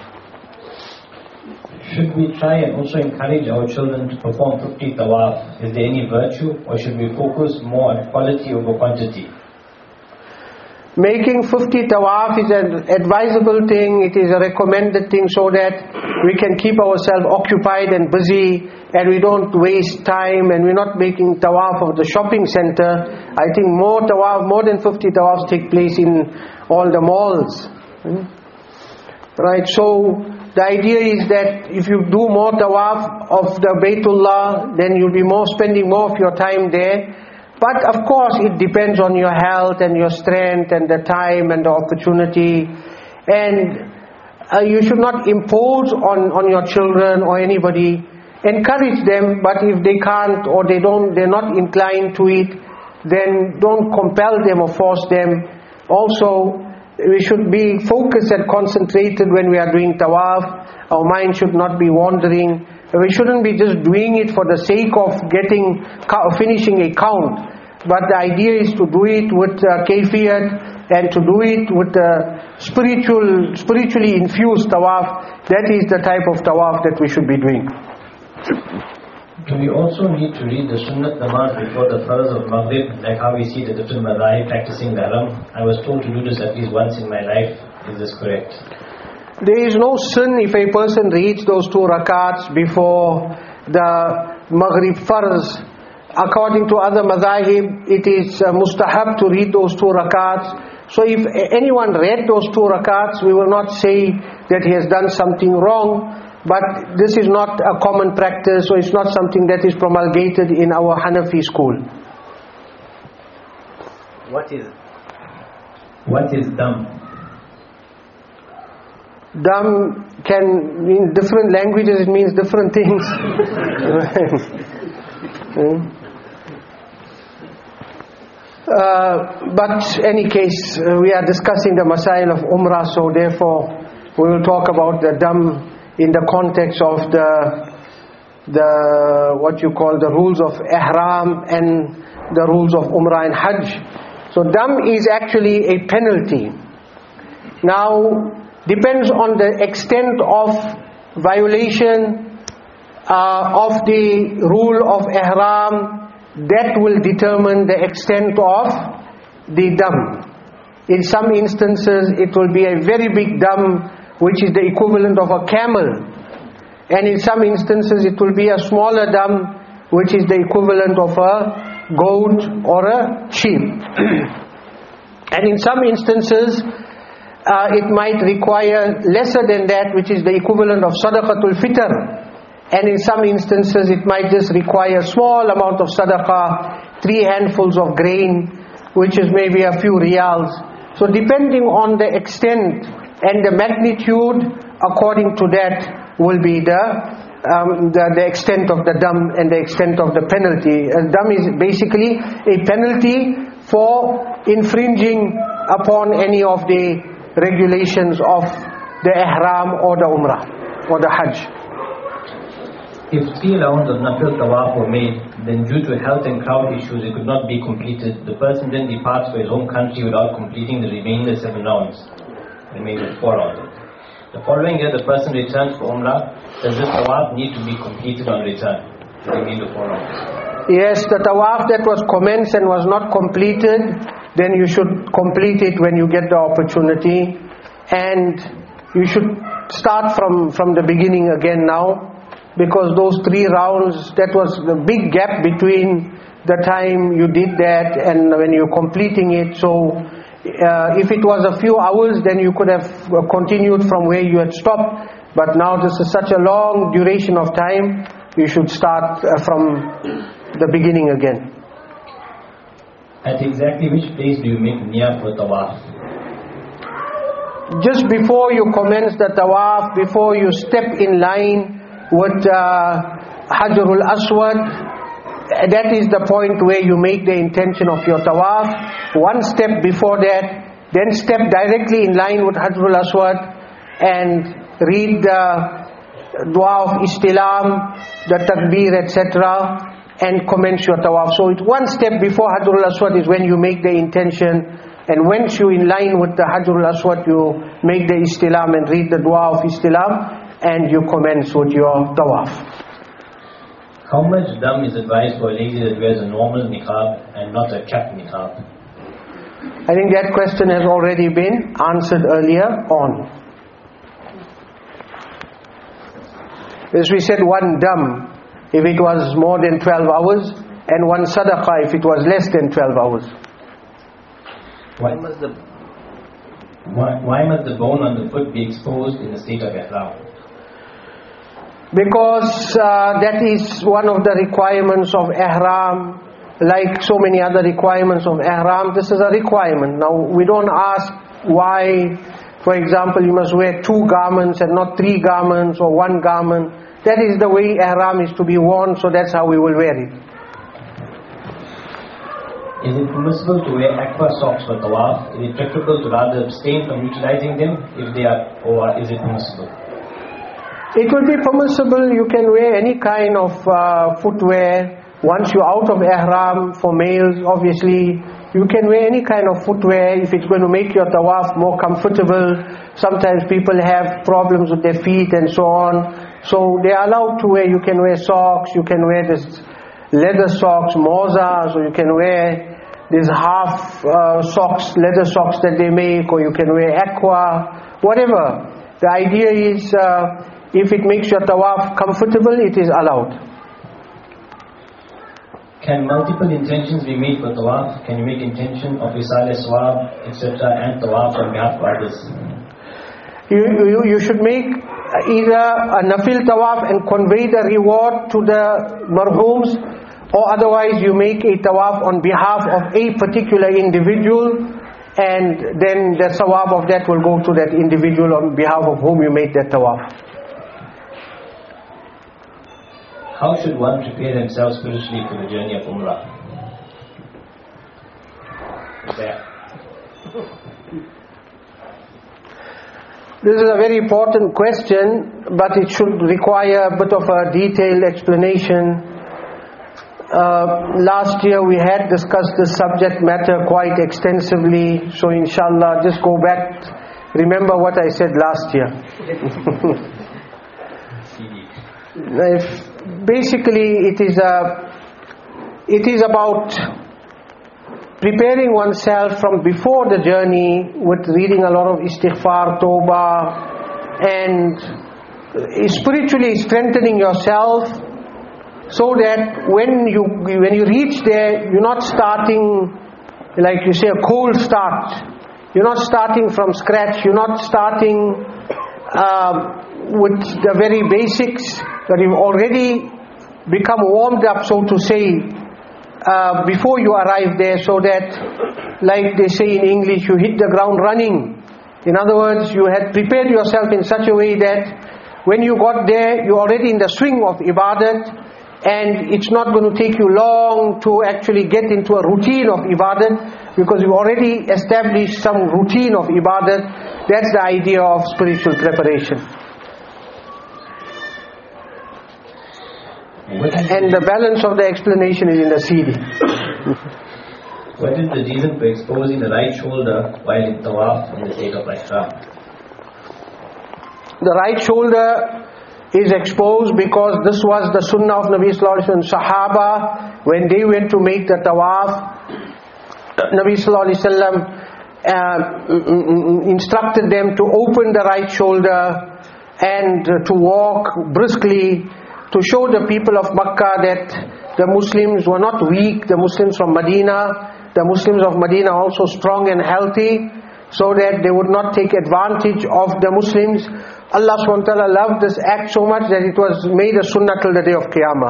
Should we try and also encourage our children to perform fifty tawaf? Is there any virtue, or should we focus more on quality over quantity? Making fifty tawaf is an advisable thing. It is a recommended thing so that we can keep ourselves occupied and busy and we don't waste time, and we're not making tawaf of the shopping center. I think more tawaf, more than fifty tawafs take place in all the malls. Hmm? Right, so the idea is that if you do more tawaf of the Baytullah, then you'll be more spending more of your time there. But of course it depends on your health and your strength and the time and the opportunity. And uh, you should not impose on, on your children or anybody. Encourage them, but if they can't or they don't, they're not inclined to it, then don't compel them or force them. Also, we should be focused and concentrated when we are doing tawaf. Our mind should not be wandering. We shouldn't be just doing it for the sake of getting, finishing a count. But the idea is to do it with uh, kayfiyat and to do it with uh, spiritual, spiritually infused tawaf. That is the type of tawaf that we should be doing. Do we also need to read the Sunnat Namaz before the Farz of Maghrib, like how we see the different madhahib practicing the Haram? I was told to do this at least once in my life. Is this correct? There is no sin if a person reads those two rakats before the Maghrib Farz. According to other madhahib, it is uh, mustahab to read those two rakats. So if anyone read those two rakats, we will not say that he has done something wrong, but this is not a common practice, so it's not something that is promulgated in our Hanafi school. What is what is dam? Dam can mean different languages, it means different things. uh, but any case, uh, we are discussing the Masail of Umrah, so therefore we will talk about the dam in the context of the the what you call the rules of Ihram and the rules of Umrah and Hajj. So dam is actually a penalty. Now, depends on the extent of violation uh, of the rule of Ihram, that will determine the extent of the dam. In some instances, it will be a very big dam, which is the equivalent of a camel. And in some instances, it will be a smaller dam, which is the equivalent of a goat or a sheep. And in some instances, uh, it might require lesser than that, which is the equivalent of sadaqatul fitr. And in some instances, it might just require a small amount of sadaqah, three handfuls of grain, which is maybe a few riyals. So depending on the extent and the magnitude, according to that will be the Um, the, the extent of the dam and the extent of the penalty. A dam is basically a penalty for infringing upon any of the regulations of the Ihram or the Umrah or the Hajj. If three rounds of Nafil Tawaf were made, then due to health and crowd issues it could not be completed. The person then departs for his home country without completing the remaining seven rounds. Remaining four rounds. The following year the person returns for Umrah. Does this Tawaf need to be completed on return? The remaining four rounds. Yes, the Tawaf that was commenced and was not completed, then you should complete it when you get the opportunity. And you should start from, from the beginning again now. Because those three rounds, that was the big gap between the time you did that and when you're completing it. So uh, if it was a few hours, then you could have continued from where you had stopped. But now this is such a long duration of time, you should start uh, from the beginning again. At exactly which place do you make niyah for Tawaf? Just before you commence the Tawaf, before you step in line with uh, Hajarul Aswad, that is the point where you make the intention of your Tawaf. One step before that, then step directly in line with Hajarul Aswad and read the dua of Istilam, the Takbir, et cetera, and commence your Tawaf. So it's one step before Hajarul Aswad is when you make the intention, and once you in line with the Hajarul Aswad, you make the Istilam and read the dua of Istilam, and you commence with your Tawaf. How much dam is advised for a lady that wears a normal niqab and not a cap niqab? I think that question has already been answered earlier on. As we said, one dam if it was more than twelve hours, and one sadaqah if it was less than twelve hours. Why must the why, why must the bone on the foot be exposed in the state of ihram? Because uh, that is one of the requirements of ihram. Like so many other requirements of ihram, this is a requirement. Now we don't ask why, for example, you must wear two garments and not three garments or one garment. That is the way ihram is to be worn, so that's how we will wear it. Is it permissible to wear aqua socks for tawaf? Is it preferable to rather abstain from utilizing them if they are, or is it permissible? It will be permissible. You can wear any kind of uh, footwear. Once you're out of ihram, for males, obviously, you can wear any kind of footwear if it's going to make your tawaf more comfortable. Sometimes people have problems with their feet and so on. So they are allowed to wear. You can wear socks, you can wear this leather socks, mozas, or you can wear these half uh, socks, leather socks that they make, or you can wear aqua, whatever. The idea is, uh, if it makes your tawaf comfortable, it is allowed. Can multiple intentions be made for tawaf? Can you make intention of Isal Swab, et cetera and tawaf on behalf of others? You, you, you should make either a nafil tawaf and convey the reward to the marhooms, or otherwise you make a tawaf on behalf of a particular individual, and then the sawab of that will go to that individual on behalf of whom you made that tawaf. How should one prepare themselves spiritually for the journey of Umrah? There. This is a very important question, but it should require a bit of a detailed explanation. Uh, last year we had discussed this subject matter quite extensively, so inshallah just go back, remember what I said last year. If, basically it is a, it is about preparing oneself from before the journey with reading a lot of istighfar, tawbah, and spiritually strengthening yourself, so that when you when you reach there, you're not starting, like you say, a cold start. You're not starting from scratch. You're not starting uh, with the very basics, but you've already become warmed up, so to say, Uh, before you arrive there, so that, like they say in English, you hit the ground running. In other words, you had prepared yourself in such a way that when you got there, you're already in the swing of ibadat, and it's not going to take you long to actually get into a routine of ibadat, because you've already established some routine of ibadat. That's the idea of spiritual preparation. And the balance of the explanation is in the C D. What is the reason for exposing the right shoulder while in tawaf in the state of ihram? The right shoulder is exposed because this was the sunnah of Nabi Sallallahu Alaihi Wasallam. Sahaba, when they went to make the tawaf, Nabi Sallallahu Alaihi Wasallam uh, instructed them to open the right shoulder and to walk briskly, to show the people of Makkah that the Muslims were not weak, the Muslims from Medina, the Muslims of Medina also strong and healthy, so that they would not take advantage of the Muslims. Allah subhanahu wa ta'ala loved this act so much that it was made a sunnah till the day of Qiyamah.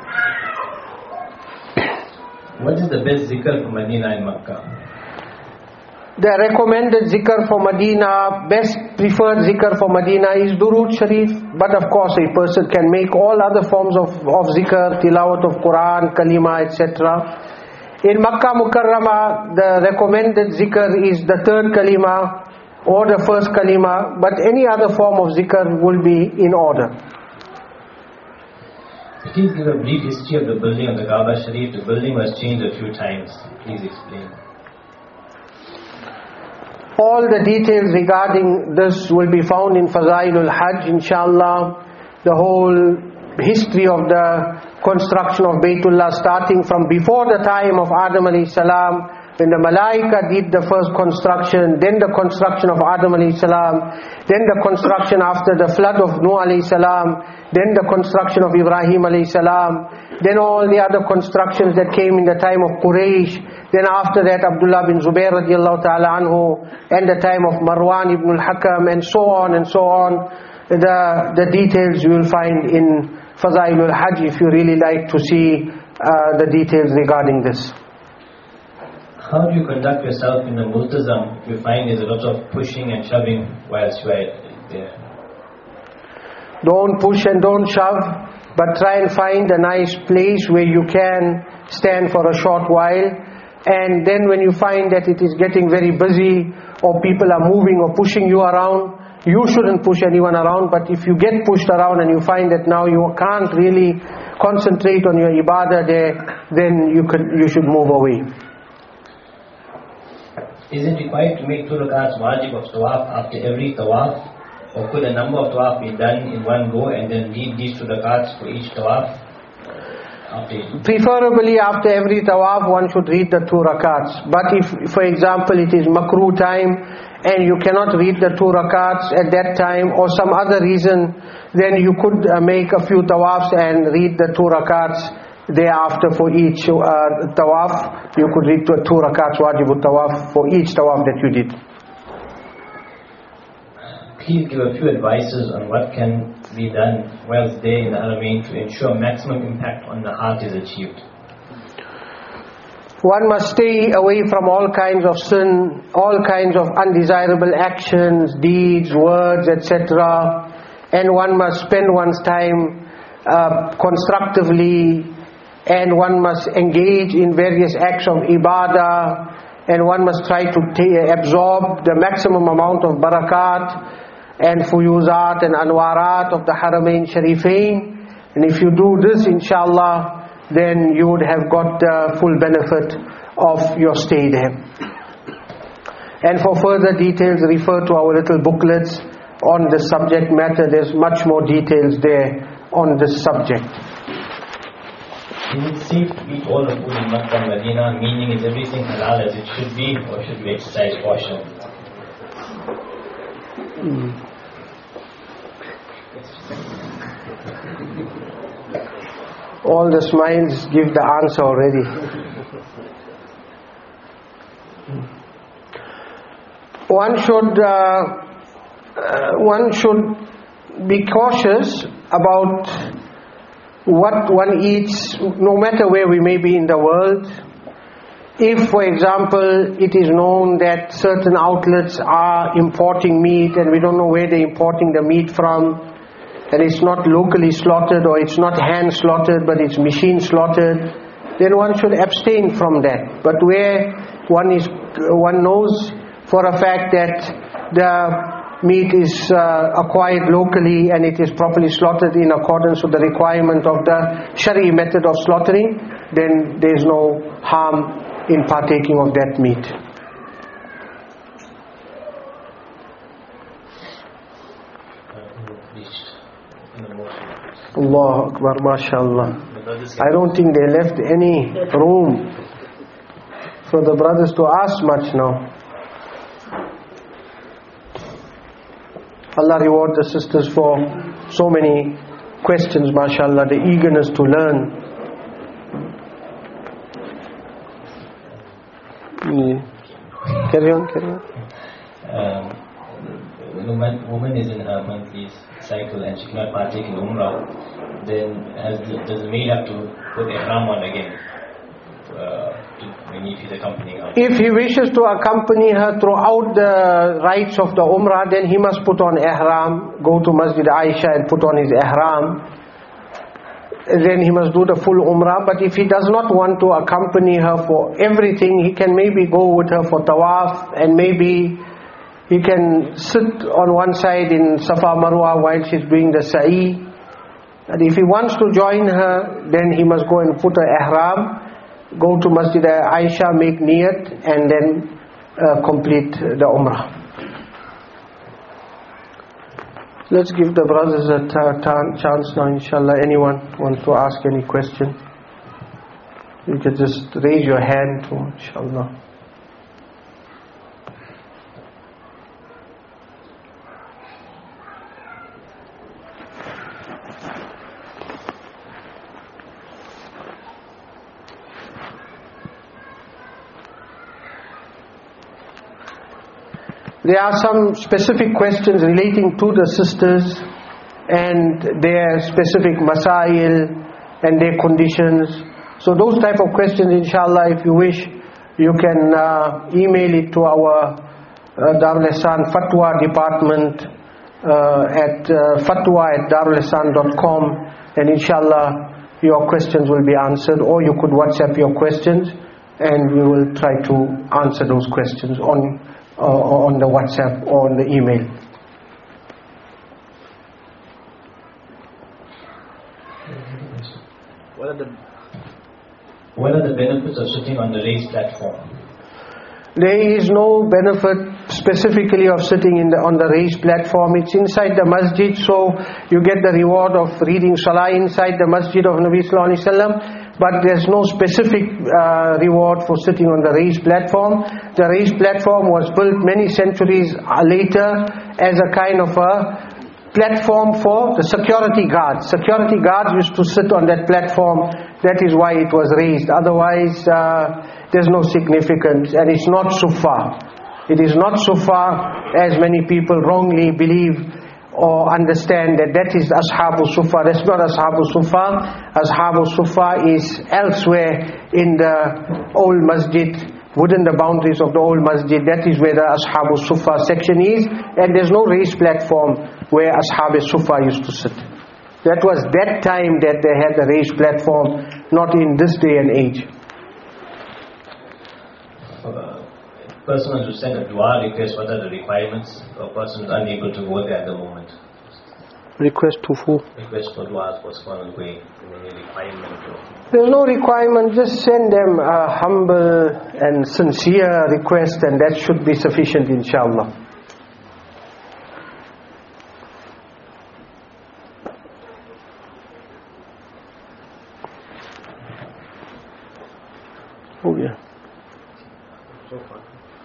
What is the best zikr for Medina and Makkah? The recommended zikr for Medina, best preferred zikr for Medina is Durood Sharif, but of course a person can make all other forms of, of zikr, tilawat of Quran, kalima, et cetera. In Makkah Mukarramah, the recommended zikr is the third kalima or the first kalima, but any other form of zikr will be in order. Please give a brief history of the building of the Kaaba Sharif. The building was changed a few times. Please explain. All the details regarding this will be found in Fazailul Hajj, inshallah. The whole history of the construction of Baytullah, starting from before the time of Adam alayhi salam, when the Malaika did the first construction, then the construction of Adam alayhi salam, then the construction after the flood of Nuh alayhi salam, then the construction of Ibrahim alayhi salam, then all the other constructions that came in the time of Quraysh, then after that Abdullah bin Zubair radiallahu ta'ala anhu, and the time of Marwan ibn al-Hakam, and so on and so on. The, the details you will find in Fazailul Hajj if you really like to see uh, the details regarding this. How do you conduct yourself in the multazam if you find there's a lot of pushing and shoving whilst you are there? Don't push and don't shove, but try and find a nice place where you can stand for a short while. And then when you find that it is getting very busy, or people are moving or pushing you around, you shouldn't push anyone around. But if you get pushed around and you find that now you can't really concentrate on your ibadah there, then you could you should move away. Is it required to make two rakats wajib of tawaf after every tawaf, or could a number of tawaf be done in one go and then read these two rakats for each tawaf? Preferably after every tawaf one should read the two rakats. But if, for example, it is makruh time and you cannot read the two rakats at that time, or some other reason, then you could uh, make a few tawafs and read the two rakats thereafter for each uh, tawaf, you could read two rakats wajibut tawaf for each tawaf that you did. Please give a few advices on what can be done whilst there in the Haramain to ensure maximum impact on the heart is achieved. One must stay away from all kinds of sin, all kinds of undesirable actions, deeds, words, et cetera. And one must spend one's time uh, constructively, and one must engage in various acts of ibadah, and one must try to t- absorb the maximum amount of barakat and fuyuzat and anwarat of the Haramain Sharifain. And if you do this, inshallah, then you would have got the full benefit of your stay there. And for further details, refer to our little booklets on the subject matter. There's much more details there on this subject. Is it safe to eat all the food in Makkah and Medina, meaning is everything halal as it should be, or should we exercise caution? Mm. All the smiles give the answer already. One should uh, uh, one should be cautious about what one eats, no matter where we may be in the world. If, for example, it is known that certain outlets are importing meat and we don't know where they're importing the meat from, and it's not locally slaughtered or it's not hand slaughtered but it's machine slaughtered, then one should abstain from that. But where one is, one knows for a fact that the meat is uh, acquired locally and it is properly slaughtered in accordance with the requirement of the Shari method of slaughtering, then there is no harm in partaking of that meat. Allah Akbar, mashallah. I don't think they left any room for the brothers to ask much now. Allah reward the sisters for so many questions, mashallah, the eagerness to learn. Yeah. Carry on, carry on. Um, when a woman is in her monthly cycle and she cannot partake in Umrah, then has the, does the maid have to put ihram on again uh, to, when if he's accompanying her? If he wishes to accompany her throughout the rites of the Umrah, then he must put on ihram, go to Masjid Aisha and put on his ihram. Then he must do the full Umrah. But if he does not want to accompany her for everything, he can maybe go with her for tawaf, and maybe he can sit on one side in Safa Marwa while she's doing the sa'i. And if he wants to join her, then he must go and put her ihram, go to Masjid Aisha, make niyat, and then uh, complete the Umrah. Let's give the brothers a t- t- chance now, inshallah. Anyone want to ask any question? You can just raise your hand, to, inshallah. There are some specific questions relating to the sisters and their specific masail and their conditions. So those type of questions, inshallah, if you wish, you can uh, email it to our uh, Darul Ihsan Fatwa department uh, at uh, fatwa at darul ihsan dot com, and inshallah your questions will be answered, or you could WhatsApp your questions and we will try to answer those questions on Uh, on the WhatsApp or on the email. What are the What are the benefits of sitting on the raised platform? There is no benefit specifically of sitting in the, on the raised platform. It's inside the masjid, so you get the reward of reading salah inside the masjid of Nabi Sallallahu Alaihi Wasallam. But there's no specific uh, reward for sitting on the raised platform. The raised platform was built many centuries later as a kind of a platform for the security guards. Security guards used to sit on that platform. That is why it was raised. Otherwise, uh, there's no significance, and it's not Sufa. It is not Sufa, as many people wrongly believe or understand that that is Ashabu Sufa. That's not Ashabu Sufa. Ashabu Sufa is elsewhere in the old masjid, within the boundaries of the old masjid. That is where the Ashabu Sufa section is, and there's no raised platform where Ashab Sufa used to sit. That was that time that they had the raised platform, not in this day and age. Uh, person wants to send a dua request, what are the requirements? A person is unable to go there at the moment. Request to who? Request for du'as for someone going. Any requirement? Or There's no requirement, just send them a humble and sincere request, and that should be sufficient, inshallah. Oh yeah. so far.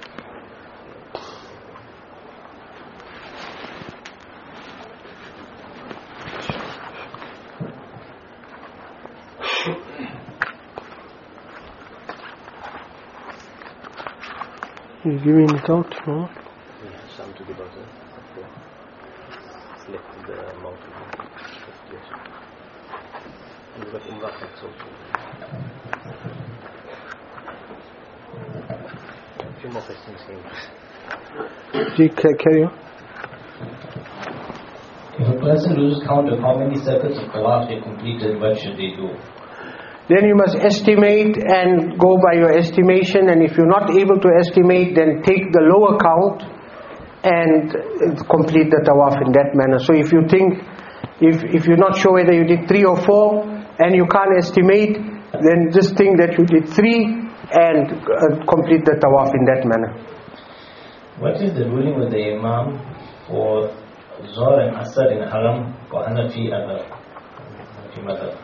You giving it out, no? Yeah, some to the buzzer. Okay. Select the mountain. Yes. And we've got Umrah tax also. A few more questions here. G, carry on. If a person loses count of how many circuits of tawaf they completed, what should they do? Then you must estimate and go by your estimation, and if you're not able to estimate, then take the lower count and complete the tawaf in that manner. So if you think, if, if you're not sure whether you did three or four and you can't estimate, then just think that you did three and uh, complete the tawaf in that manner. What is the ruling with the Imam for Zohr and Asr in Haram for Hanafi and Hanafi Madhab?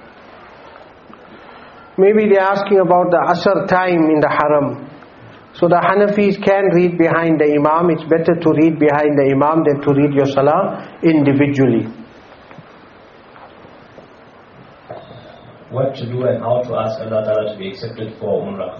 Maybe they're asking about the Asr time in the Haram. So the Hanafis can read behind the Imam. It's better to read behind the Imam than to read your Salah individually. What to do and how to ask Allah Ta'ala to be accepted for Umrah?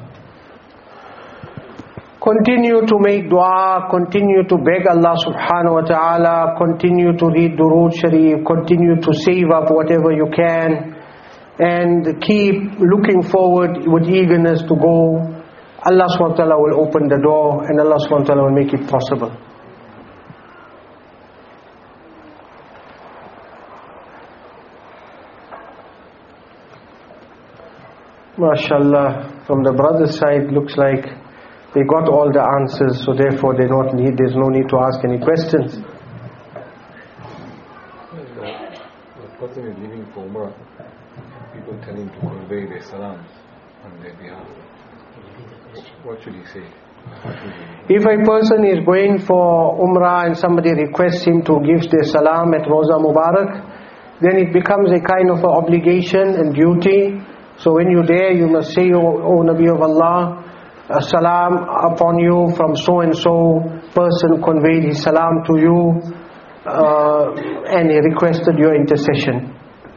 Continue to make dua, continue to beg Allah subhanahu wa ta'ala, continue to read Durood Sharif, continue to save up whatever you can, and keep looking forward with eagerness to go. Allah subhanahu wa ta'ala will open the door, and Allah subhanahu wa ta'ala will make it possible. MashaAllah, from the brother's side, looks like they got all the answers, so therefore they don't need, there's no need to ask any questions. The person is leaving for Umrah. People tell him to convey their salams on their behalf. What should he say? Should he... If a person is going for Umrah and somebody requests him to give their salam at Roza Mubarak, then it becomes a kind of an obligation and duty. So when you're there, you must say, O, o Nabi of Allah, a salam upon you from so and so person conveyed his salam to you, uh, and he requested your intercession.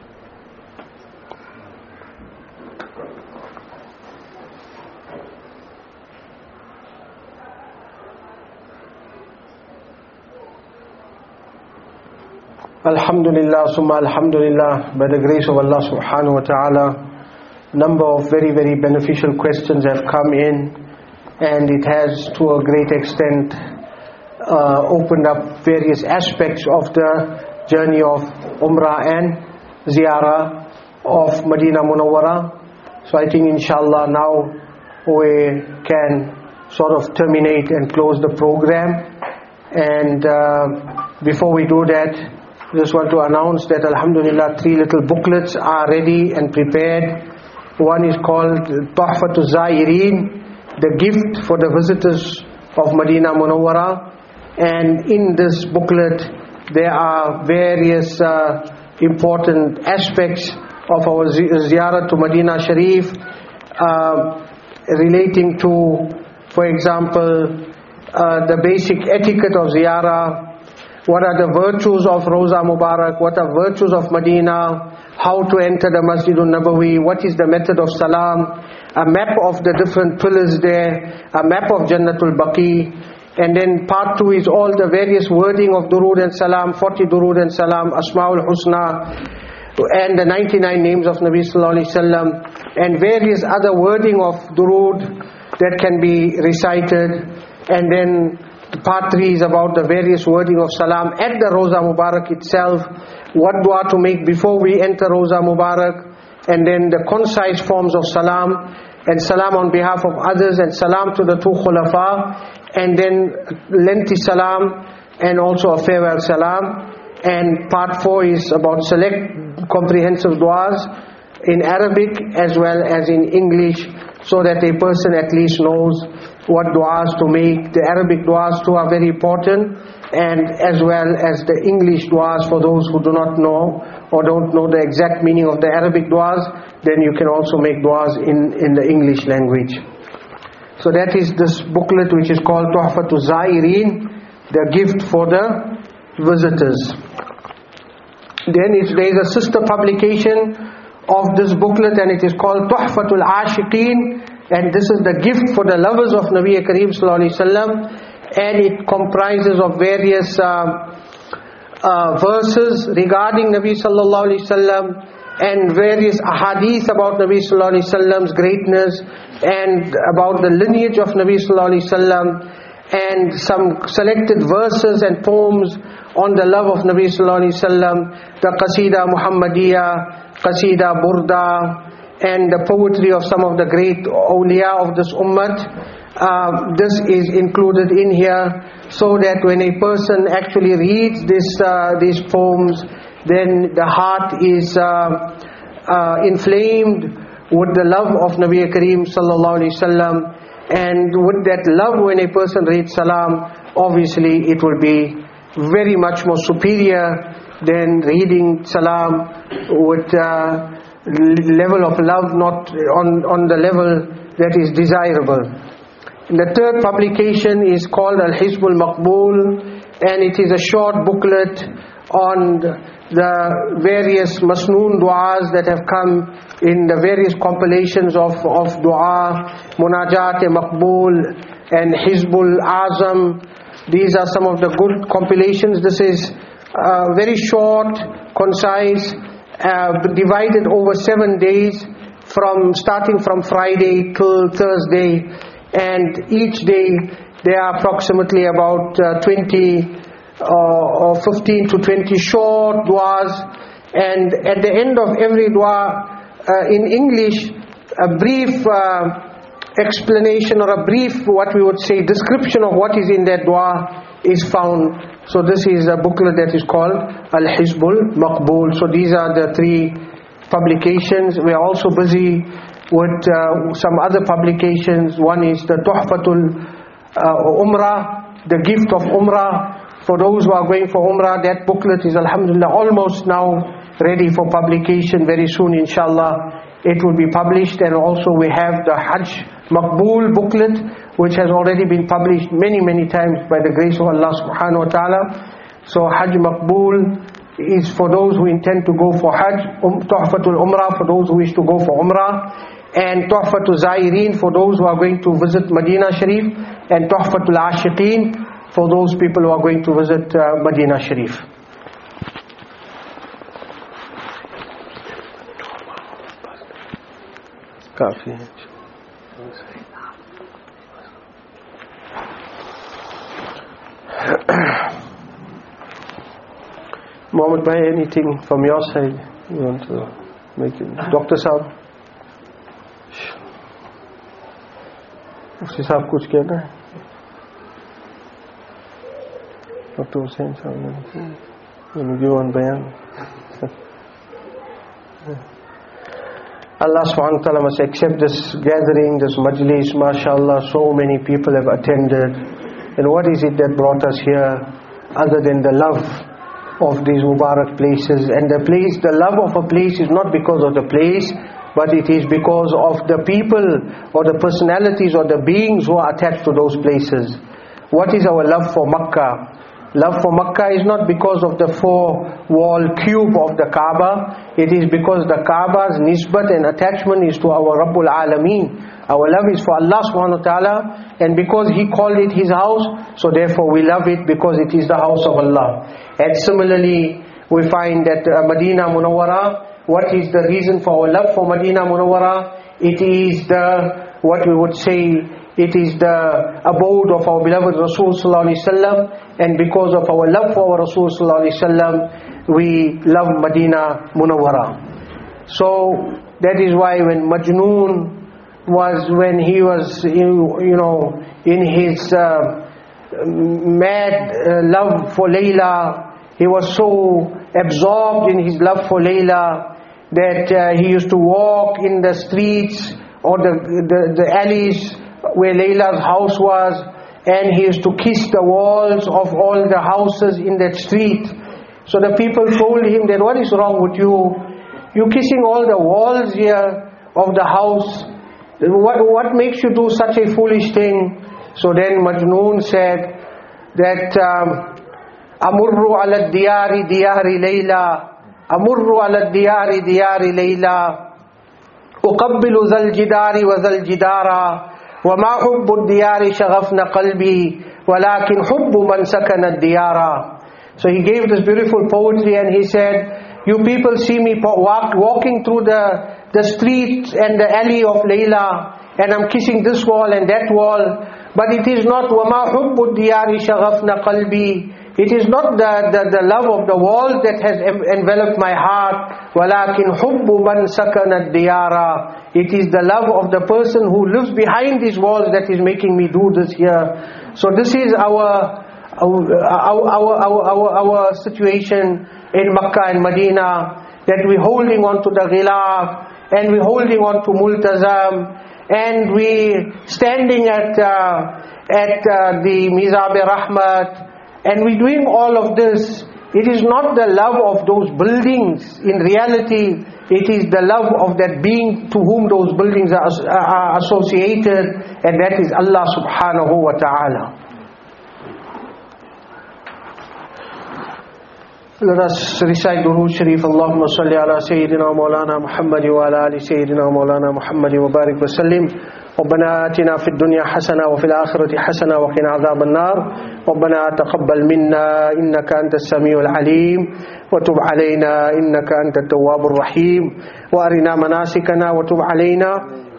Alhamdulillah, summa alhamdulillah, by the grace of Allah subhanahu wa ta'ala, number of very very beneficial questions have come in, and it has to a great extent uh, opened up various aspects of the journey of Umrah and Ziyarah of Medina Munawwara. So I think inshallah now we can sort of terminate and close the program, and uh, before we do that, I just want to announce that alhamdulillah three little booklets are ready and prepared. One is called Tuhfatul Zairin, the gift for the visitors of Medina Munawwara, and in this booklet there are various uh, important aspects of our ziyarah to Medina Sharif, uh, relating to, for example, uh, the basic etiquette of ziyarah, what are the virtues of Rawza Mubarak, what are virtues of Medina, how to enter the Masjidun Nabawi, what is the method of salam, a map of the different pillars there, a map of Jannatul Baqi, and then part two is all the various wording of Durood and Salam, forty Durood and Salam, Asma'ul Husna, and the ninety-nine names of Nabi Sallallahu Alaihi Wasallam, and various other wording of Durood that can be recited. And then part three is about the various wording of Salam at the Rawza Mubarak itself, what dua to make before we enter Rawza Mubarak, and then the concise forms of Salam, and Salam on behalf of others, and Salam to the two Khulafa, and then lengthy Salam, and also a farewell Salam. And part four is about select comprehensive duas in Arabic as well as in English, so that a person at least knows what duas to make. The Arabic duas too are very important, and as well as the English duas for those who do not know or don't know the exact meaning of the Arabic duas, then you can also make duas in, in the English language. So that is this booklet which is called Tuhfatul Zaireen, the gift for the visitors. Then if there is a sister publication of this booklet, and it is called Tuhfatul Ashiqeen, and this is the gift for the lovers of Nabi Kareem Sallallahu Alaihi Wasallam, and it comprises of various uh, uh, verses regarding Nabi Sallallahu Alaihi Wasallam, and various ahadith about Nabi Sallallahu Alaihi Wasallam's greatness, and about the lineage of Nabi Sallallahu Alaihi Wasallam, and some selected verses and poems on the love of Nabi Sallallahu Alaihi Wasallam, the Qasida Muhammadiyah, Qasida Burda, and the poetry of some of the great awliya of this ummah. Uh, this is included in here, so that when a person actually reads this, uh, these poems, then the heart is uh, uh, inflamed with the love of Nabi Kareem Sallallahu Alaihi Wasallam. And with that love, when a person reads Salam, obviously it will be very much more superior than reading Salam with uh, level of love not on, on the level that is desirable. The third publication is called Al-Hizbul Maqbool, and it is a short booklet on the various masnoon du'as that have come in the various compilations of, of du'a, Munajat Maqbool and Hizbul Azam. These are some of the good compilations. This is uh, very short, concise, uh, divided over seven days, from starting from Friday till Thursday, and each day there are approximately about uh, twenty uh, or fifteen to twenty short du'as, and at the end of every du'a, uh, in English, a brief uh, explanation or a brief, what we would say, description of what is in that dua is found. So this is a booklet that is called Al-Hizbul Maqbool. So these are the three publications. We are also busy with uh, some other publications. One is the Tuhfatul uh, Umrah, the gift of Umrah. For those who are going for Umrah, that booklet is alhamdulillah almost now ready for publication. Very soon inshallah it will be published. And also we have the Hajj Maqbool booklet, which has already been published many many times by the grace of Allah subhanahu wa ta'ala. So Hajj Maqbool is for those who intend to go for Hajj, um, Tuhfatul Umrah for those who wish to go for Umrah, and Tuhfatul Zaireen for those who are going to visit Medina Sharif, and Tuhfatul Ashiqeen for those people who are going to visit uh, Medina Sharif. Kafi. Mohammed Bhai, anything from your side you want to make it? Doctor Saab? Doctor Saab kuch कहना है? Doctor Hussain Saab, you want to give one bayan? Allah subhanahu wa ta'ala must accept this gathering, this majlis. MashaAllah, so many people have attended. And what is it that brought us here other than the love of these Mubarak places? And the place, the love of a place is not because of the place, but it is because of the people or the personalities or the beings who are attached to those places. What is our love for Makkah? Love for Makkah is not because of the four-wall cube of the Kaaba. It is because the Kaaba's nisbat and attachment is to our Rabbul Alameen. Our love is for Allah subhanahu wa ta'ala, and because He called it His house, so therefore we love it because it is the house of Allah. And similarly, we find that uh, Medina Munawwara, what is the reason for our love for Medina Munawwara? It is the, what we would say, it is the abode of our beloved Rasul sallallahu alaihi wasallam, and because of our love for our Rasul sallallahu alaihi wasallam, we love Medina Munawwara. So that is why when Majnoon was, when he was, you know, in his uh, mad uh, love for Layla, he was so absorbed in his love for Layla that uh, he used to walk in the streets or the, the, the alleys where Layla's house was, and he used to kiss the walls of all the houses in that street. So the people told him that, what is wrong with you? You're kissing all the walls here of the house. What, what makes you do such a foolish thing? So then Majnoon said that Amurru ala diyari diyari Layla, Amurru ala diyari diyari Layla, Uqabbilu zal jidari wa zal jidara, وَمَا حُبُّ الدِّيَارِ شَغَفْنَ قَلْبِي وَلَكِنْ حُبُّ مَنْ سَكَنَ الدِّيَارَ. So he gave this beautiful poetry, and he said, you people see me walk, walking through the, the street and the alley of Layla, and I'm kissing this wall and that wall, but it is not وَمَا حُبُّ الدِّيَارِ شَغَفْنَ قَلْبِي. It is not the, the, the love of the walls that has enveloped my heart. وَلَكِنْ حُبُّ مَنْ سَكَنَ الدِّيَارَ. It is the love of the person who lives behind these walls that is making me do this here. So this is our our our our our, our, our situation in Makkah and Medina, that we're holding on to the ghilaf, and we're holding on to multazam, and we're standing at uh, at uh, the Mizab-e-Rahmat, and we're doing all of this. It is not the love of those buildings. In reality, it is the love of that being to whom those buildings are, are associated, and that is Allah subhanahu wa ta'ala. Let us recite Durood Sharif. Allahumma salli ala Sayyidina Mawlana Muhammad wa ala ali Sayyidina Mawlana Muhammad wa barik wa sallim. ربنا آتنا في الدنيا حسنة وفي الآخرة حسنة وقنا عذاب النار. ربنا تقبل منا إنك أنت السميع العليم وتب علينا إنك أنت التواب الرحيم وأرنا مناسكنا وتب علينا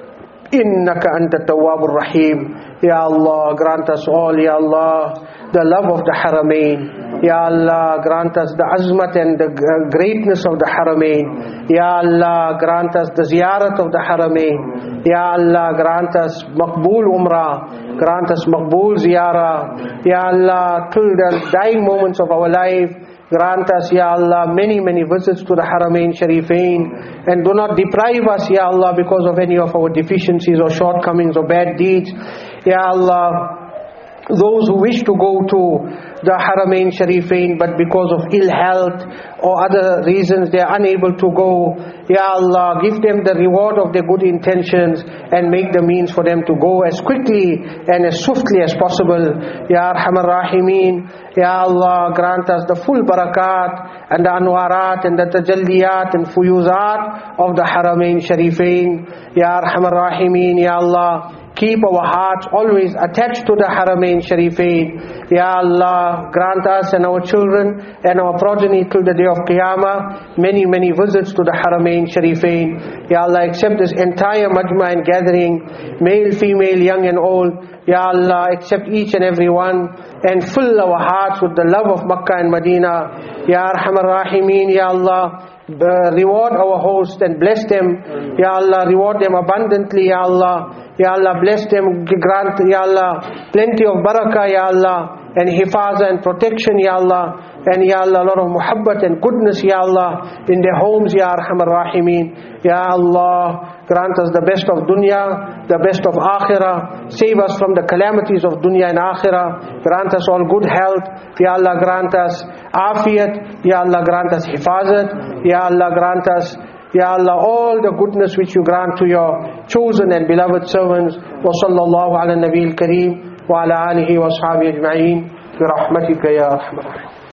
إنك أنت التواب الرحيم. Ya Allah, grant us all, Ya Allah, the love of the Haramain. Ya Allah, grant us the azmat and the greatness of the Haramain. Ya Allah, grant us the ziyarat of the Haramain. Ya Allah, grant us maqbool umrah, grant us maqbool ziyarah. Ya Allah, till the dying moments of our life, grant us, Ya Allah, many, many visits to the Haramain Sharifain, and do not deprive us, Ya Allah, because of any of our deficiencies or shortcomings or bad deeds. Ya Allah, those who wish to go to the Haramain Sharifain, but because of ill health or other reasons they are unable to go, Ya Allah, give them the reward of their good intentions and make the means for them to go as quickly and as swiftly as possible. Ya Arhamar Rahimeen, Ya Allah, grant us the full barakat and the anwarat and the tajalliyat and fuyuzat of the Haramain Sharifain. Ya Arhamar Rahimeen, Ya Allah, keep our hearts always attached to the Haramain Sharifain. Ya Allah, grant us and our children and our progeny till the day of Qiyamah many, many visits to the Haramain Sharifain. Ya Allah, accept this entire majma and gathering, male, female, young and old. Ya Allah, accept each and every one and fill our hearts with the love of Makkah and Medina. Ya Arhamar Rahimeen, Ya Allah, Uh, reward our host and bless them. Ya Allah, reward them abundantly, Ya Allah. Ya Allah, bless them, grant, Ya Allah, plenty of barakah, Ya Allah, and hifaza and protection, Ya Allah. And Ya Allah, a lot of muhabbat and goodness, Ya Allah, in their homes, Ya Arhamar Rahimeen. Ya Allah, grant us the best of dunya, the best of akhirah. Save us from the calamities of dunya and akhirah. Grant us all good health. Ya Allah, grant us afiyat. Ya Allah, grant us hifazat. Ya Allah, grant us, Ya Allah, all the goodness which you grant to your chosen and beloved servants. Wa sallallahu ala nabiyil kareem wa ala alihi wa ashabihi ajma'een. برحمتك يا أرحم الراحمين.